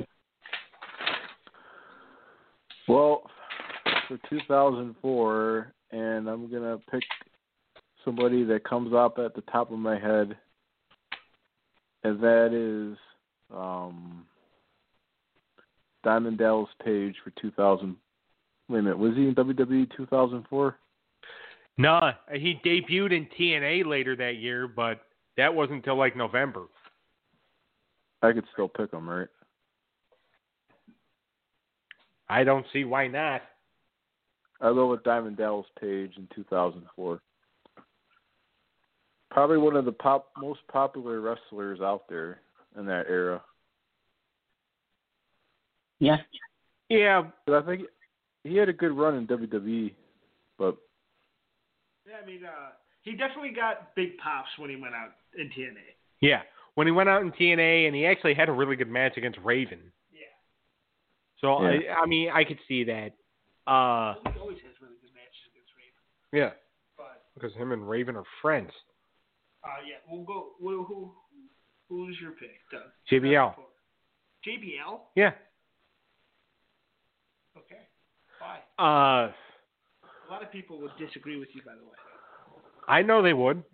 Well, for 2004, and I'm going to pick somebody that comes up at the top of my head, and that is Diamond Dallas Page for 2000. Wait a minute, was he in WWE 2004? No, he debuted in TNA later that year, but that wasn't until like November. I could still pick him, right? I don't see why not. I'll go with Diamond Dallas Page in 2004. Probably one of the most popular wrestlers out there in that era. Yeah. Yeah. But I think he had a good run in WWE, but... Yeah, I mean, he definitely got big pops when he went out in TNA. Yeah. When he went out in TNA, and he actually had a really good match against Raven. Yeah. So, yeah. I mean, I could see that. He always has really good matches against Raven. Yeah. But, because him and Raven are friends. yeah, we'll go. Who's your pick, Doug? JBL. JBL? Yeah. Okay. Why? A lot of people would disagree with you, by the way. I know they would.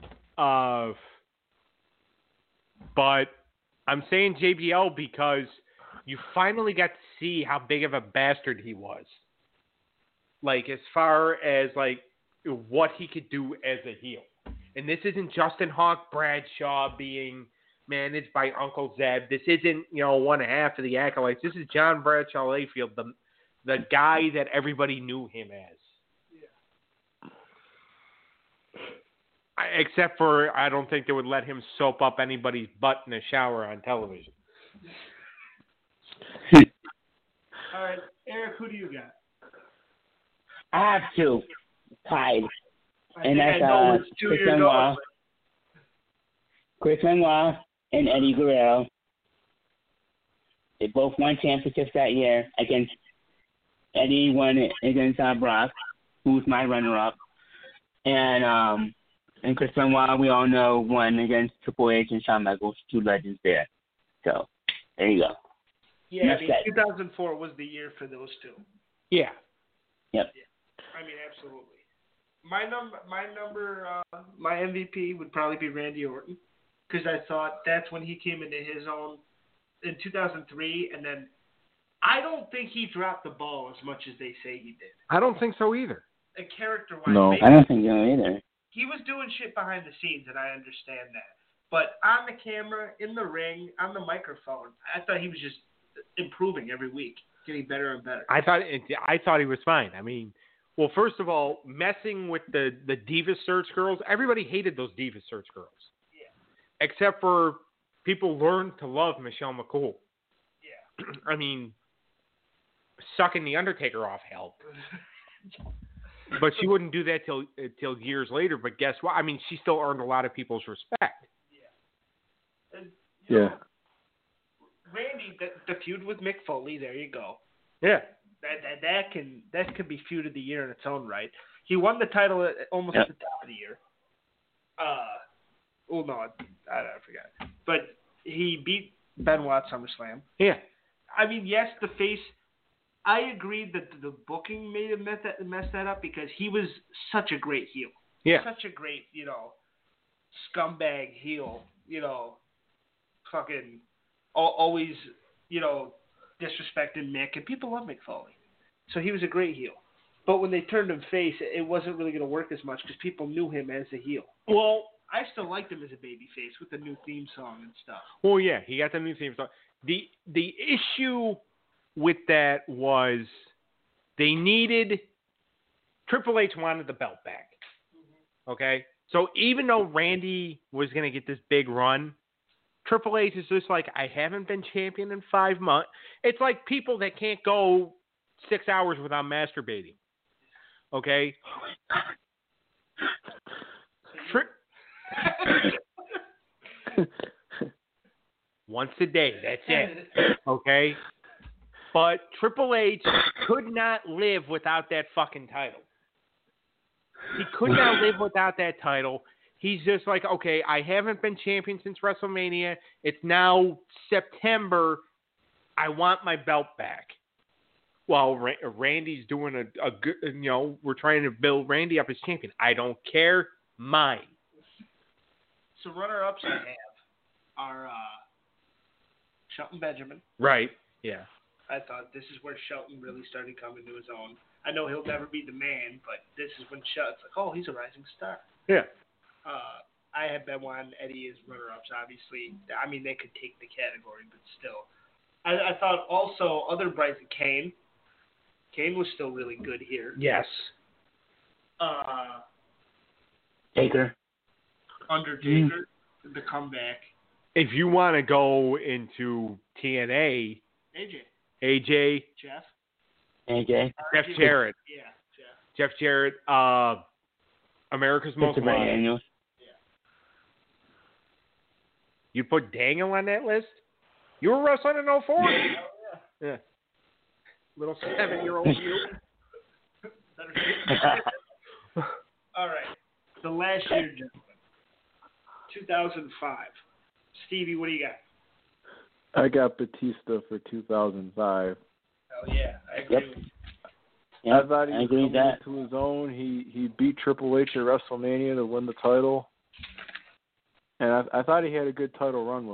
But I'm saying JBL because you finally got to see how big of a bastard he was. Like, as far as, like, what he could do as a heel. And this isn't Justin Hawk Bradshaw being managed by Uncle Zeb. This isn't, one half of the acolytes. This is John Bradshaw Layfield, the guy that everybody knew him as. Except for, I don't think they would let him soap up anybody's butt in a shower on television. All right, Eric, who do you got? I have 2 tied. And I that's know which 2 Chris you're Benoit. going with. Chris Benoit and Eddie Guerrero. They both won championships that year against Eddie won it against Brock, who's my runner-up. And Chris Benoit, we all know, won against Triple H and Shawn Michaels, 2 legends there. So, there you go. Yeah, I mean, 2004 was the year for those 2. Yeah. Yep. Yeah. I mean, absolutely. My MVP would probably be Randy Orton, because I thought that's when he came into his own in 2003, and then I don't think he dropped the ball as much as they say he did. I don't think so either. And character-wise, No. I don't think so either. He was doing shit behind the scenes, and I understand that. But on the camera, in the ring, on the microphone, I thought he was just improving every week, getting better and better. I thought he was fine. I mean, Well, first of all, messing with the Divas Search girls, everybody hated those Divas Search girls. Yeah. Except for people learned to love Michelle McCool. Yeah. I mean, sucking The Undertaker off helped. But she wouldn't do that till years later. But guess what? I mean, she still earned a lot of people's respect. Yeah. And, Yeah. Randy, the feud with Mick Foley, there you go. Yeah. That can be feud of the year in its own right. He won the title almost at the top of the year. Well, no, I forgot. But he beat Benoit at SummerSlam. Yeah. I mean, yes, the face. I agree that the booking may have messed that up because he was such a great heel. Yeah. Such a great, scumbag heel. Fucking always, disrespecting Mick, and people love Mick Foley. So he was a great heel. But when they turned him face, it wasn't really going to work as much because people knew him as a heel. Well, I still liked him as a babyface with the new theme song and stuff. Well, yeah, he got the new theme song. The issue with that was they needed Triple H wanted the belt back. Okay? So even though Randy was going to get this big run, Triple H is just like, I haven't been champion in 5 months. It's like people that can't go 6 hours without masturbating. Okay? Once a day, that's it. Okay? But Triple H could not live without that fucking title. He could not live without that title. He's just like, okay, I haven't been champion since WrestleMania. It's now September. I want my belt back. Well, Randy's doing a good, we're trying to build Randy up as champion. I don't care. Mine. So runner-ups I have are Shelton Benjamin. Right. Yeah. I thought this is where Shelton really started coming to his own. I know he'll never be the man, but this is when Shelton's like, oh, he's a rising star. Yeah. I had Benoit and Eddie as runner-ups, obviously. I mean, they could take the category, but still. I thought also other Bryson Kane. Kane was still really good here. Yes. Taker. Undertaker, the comeback. If you want to go into TNA, AJ, Jeff. AJ. Jeff Jarrett. Yeah, Jeff Jarrett, America's Most Wanted. Daniels. You put Daniel on that list? You were wrestling in 04? Yeah. Little 7-year-old you. All right. The last year, gentlemen. 2005. Stevie, what do you got? I got Batista for 2005. Oh, yeah. I agree with you. Yeah, I thought he was agree with coming that. into his own. He beat Triple H at WrestleMania to win the title. And I thought he had a good title run.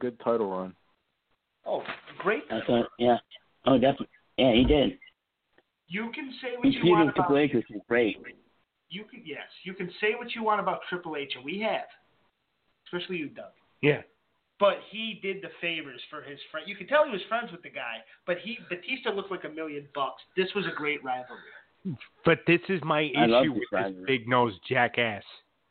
Oh, great. I thought, yeah. Oh, definitely. Yeah, he did. You can say what His you feud want with about Triple H was great. you can say what you want about Triple H, and we have, especially you, Doug. Yeah. But he did the favors for his friend. You could tell he was friends with the guy, but Batista looked like $1 million. This was a great rivalry. But this is my love issue this with this rivalry. big-nosed jackass.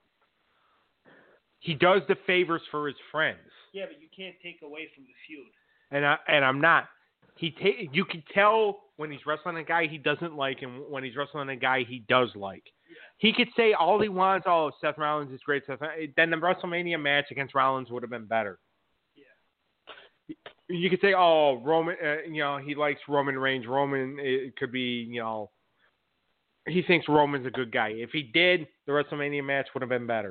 He does the favors for his friends. Yeah, but you can't take away from the feud. And I'm not. You can tell when he's wrestling a guy he doesn't like and when he's wrestling a guy he does like. Yeah. He could say all he wants, oh, Seth Rollins is great. Then the WrestleMania match against Rollins would have been better. Yeah. You could say, oh, Roman, he likes Roman Reigns. Roman, it could be, he thinks Roman's a good guy. If he did, the WrestleMania match would have been better.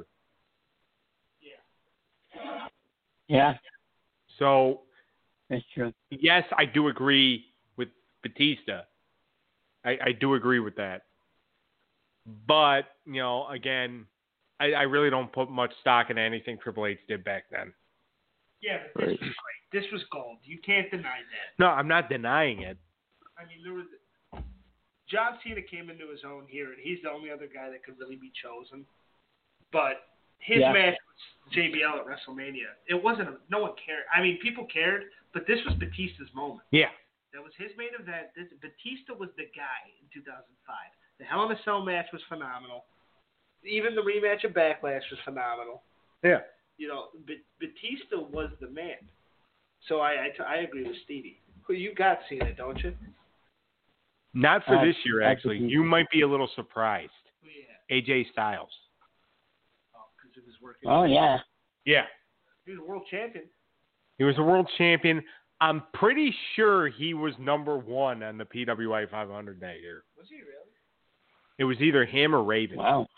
Yeah, So, that's true. yes, I do agree with Batista. I do agree with that. But, again, I really don't put much stock in anything Triple H did back then. Yeah, but this was great. This was gold. You can't deny that. No, I'm not denying it. I mean, John Cena came into his own here, and he's the only other guy that could really be chosen. But his match with JBL at WrestleMania, it wasn't. No one cared. I mean, people cared, but this was Batista's moment. Yeah. That was his main event. Batista was the guy in 2005. The The Hell in a Cell match was phenomenal. Even the rematch of Backlash was phenomenal. Yeah. You know, Batista was the man. So I agree with Stevie. Well, you got Cena, don't you? Not for this year, actually. absolutely. You might be a little surprised. Oh, yeah. AJ Styles. Oh, because it was working. Oh yeah. Yeah. He was world champion. He was a world champion. I'm pretty sure he was number 1 on the PWI 500 that year. Was he really? It was either him or Raven. Wow.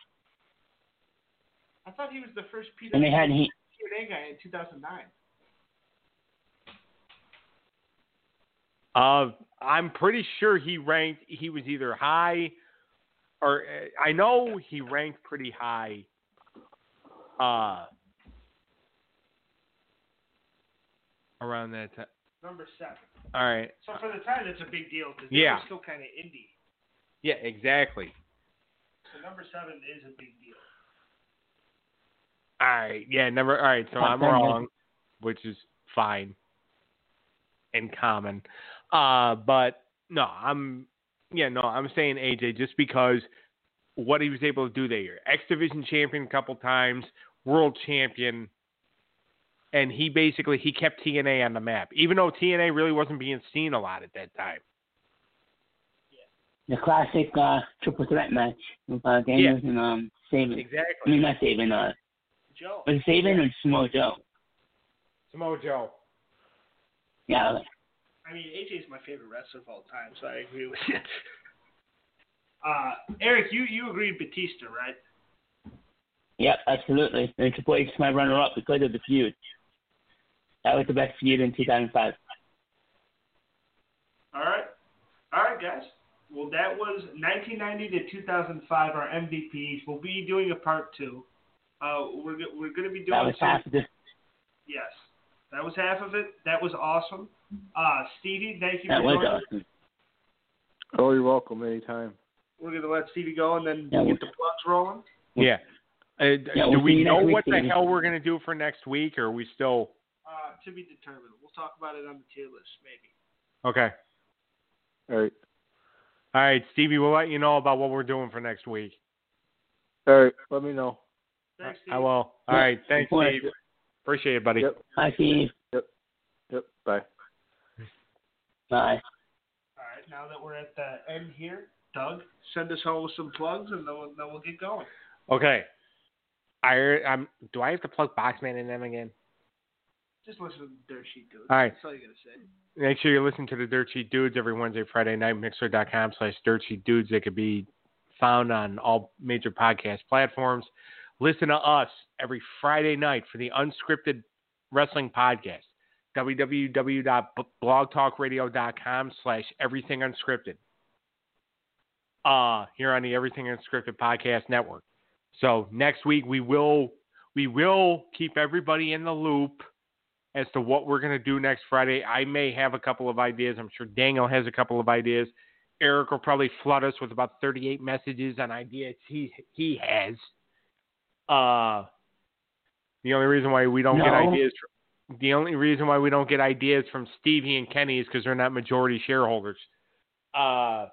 I thought he was the first And they had TNA guy in 2009. I'm pretty sure he was either high or I know he ranked pretty high. Around that time. Number 7. All right. So for the time, it's a big deal because Yeah. they were still kind of indie. Yeah, exactly. So number 7 is a big deal. All right. Yeah, all right, so I'm wrong, which is fine and common. But no, I'm saying AJ just because what he was able to do that year. X Division champion a couple times, world champion, and he kept TNA on the map, even though TNA really wasn't being seen a lot at that time. the classic triple threat match with Daniels and Sabin. Exactly. I mean, not Sabin. Joe. Was it Sabin or Samoa Joe? Samoa Joe. Yeah. I mean, AJ's my favorite wrestler of all time, so I agree with it. Eric, you agreed Batista, right? Yep, absolutely. And Triple H is my runner-up because of the feud. That was the best feud in 2005. All right, guys. Well, that was 1990 to 2005, our MVPs. We'll be doing a part 2. We're going to be doing That was half of this. Yes. That was half of it. That was awesome. Stevie, thank you That for was joining us. awesome. Oh, you're welcome. Anytime. We're going to let Stevie go and then Yeah, get the plugs rolling. Yeah. Yeah, do we'll we see you know next week, what the Stevie. hell we're going to do for next week, or are we still... To be determined. We'll talk about it on the tier list, maybe. Okay. All right. All right, Stevie, we'll let you know about what we're doing for next week. All right. Let me know. Thanks, Steve. I will. All Yeah, right. Thanks, of course. Steve. Appreciate it, buddy. Yep. Bye, Steve. Yep. Bye. Bye. All right, now that we're at the end here, Doug, send us home with some plugs, and then we'll get going. Okay. Do I have to plug Boxman in them again? Just listen to the Dirt Sheet Dudes. All right. That's all you got to say. Make sure you listen to the Dirt Sheet Dudes every Wednesday, Friday night, Mixer.com/Dirt Sheet Dudes. They could be found on all major podcast platforms. Listen to us every Friday night for the Unscripted Wrestling Podcast. www.blogtalkradio.com/everythingunscripted. Here on the Everything Unscripted Podcast Network. So next week we will keep everybody in the loop as to what we're going to do next Friday. I may have a couple of ideas. I'm sure Daniel has a couple of ideas. Eric will probably flood us with about 38 messages on ideas he has. The only reason why we don't get ideas from Stevie and Kenny is because they're not majority shareholders. No,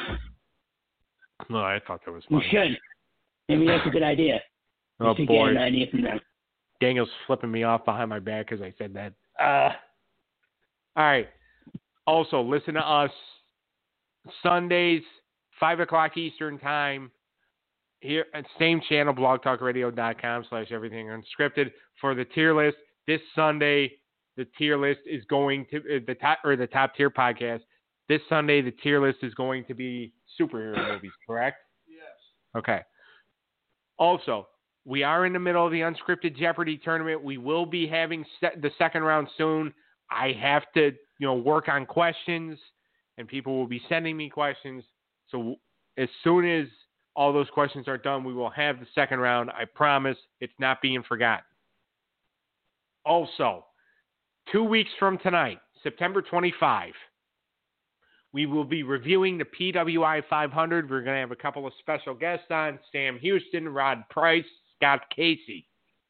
I thought that was We funny. should. Maybe that's a good idea. We Oh should boy, get an idea from them. Daniel's flipping me off behind my back because I said that. All right. Also, listen to us Sundays, 5 o'clock Eastern Time, here at same channel, blogtalkradio.com/everythingunscripted for the tier list. This Sunday, the tier list is going to the top tier podcast. This Sunday, the tier list is going to be superhero movies, correct? Yes. Okay. Also, we are in the middle of the Unscripted Jeopardy tournament. We will be having the second round soon. I have to, work on questions, and people will be sending me questions. So as soon as all those questions are done, we will have the second round. I promise it's not being forgotten. Also, 2 weeks from tonight, September 25, we will be reviewing the PWI 500. We're going to have a couple of special guests on, Sam Houston, Rod Price, Scott Casey.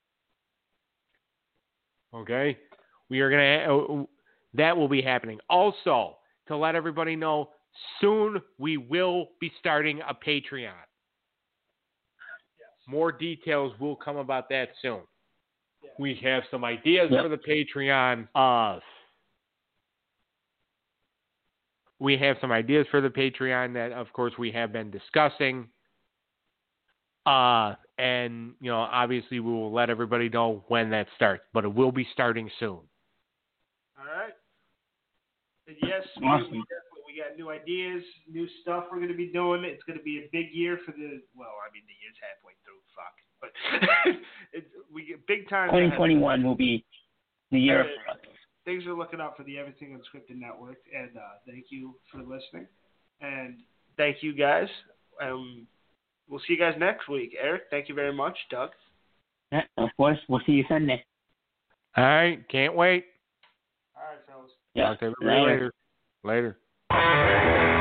Okay? We are going to that will be happening. Also, to let everybody know, soon we will be starting a Patreon. More details will come about that soon. We have some ideas for the Patreon. We have some ideas for the Patreon that, of course, we have been discussing. And, you know, obviously we will let everybody know when that starts, but it will be starting soon. All right. And yes, Awesome. we got new ideas, new stuff we're going to be doing. It's going to be a big year for the year's halfway through. Fuck. But we get big time. 2021 will be the year. Things are looking up for the Everything Unscripted Network, and thank you for listening. And thank you guys. We'll see you guys next week. Eric, thank you very much. Doug? Yeah, of course. We'll see you Sunday. All right. Can't wait. All right, fellas. Yeah. Talk to everybody later. Later.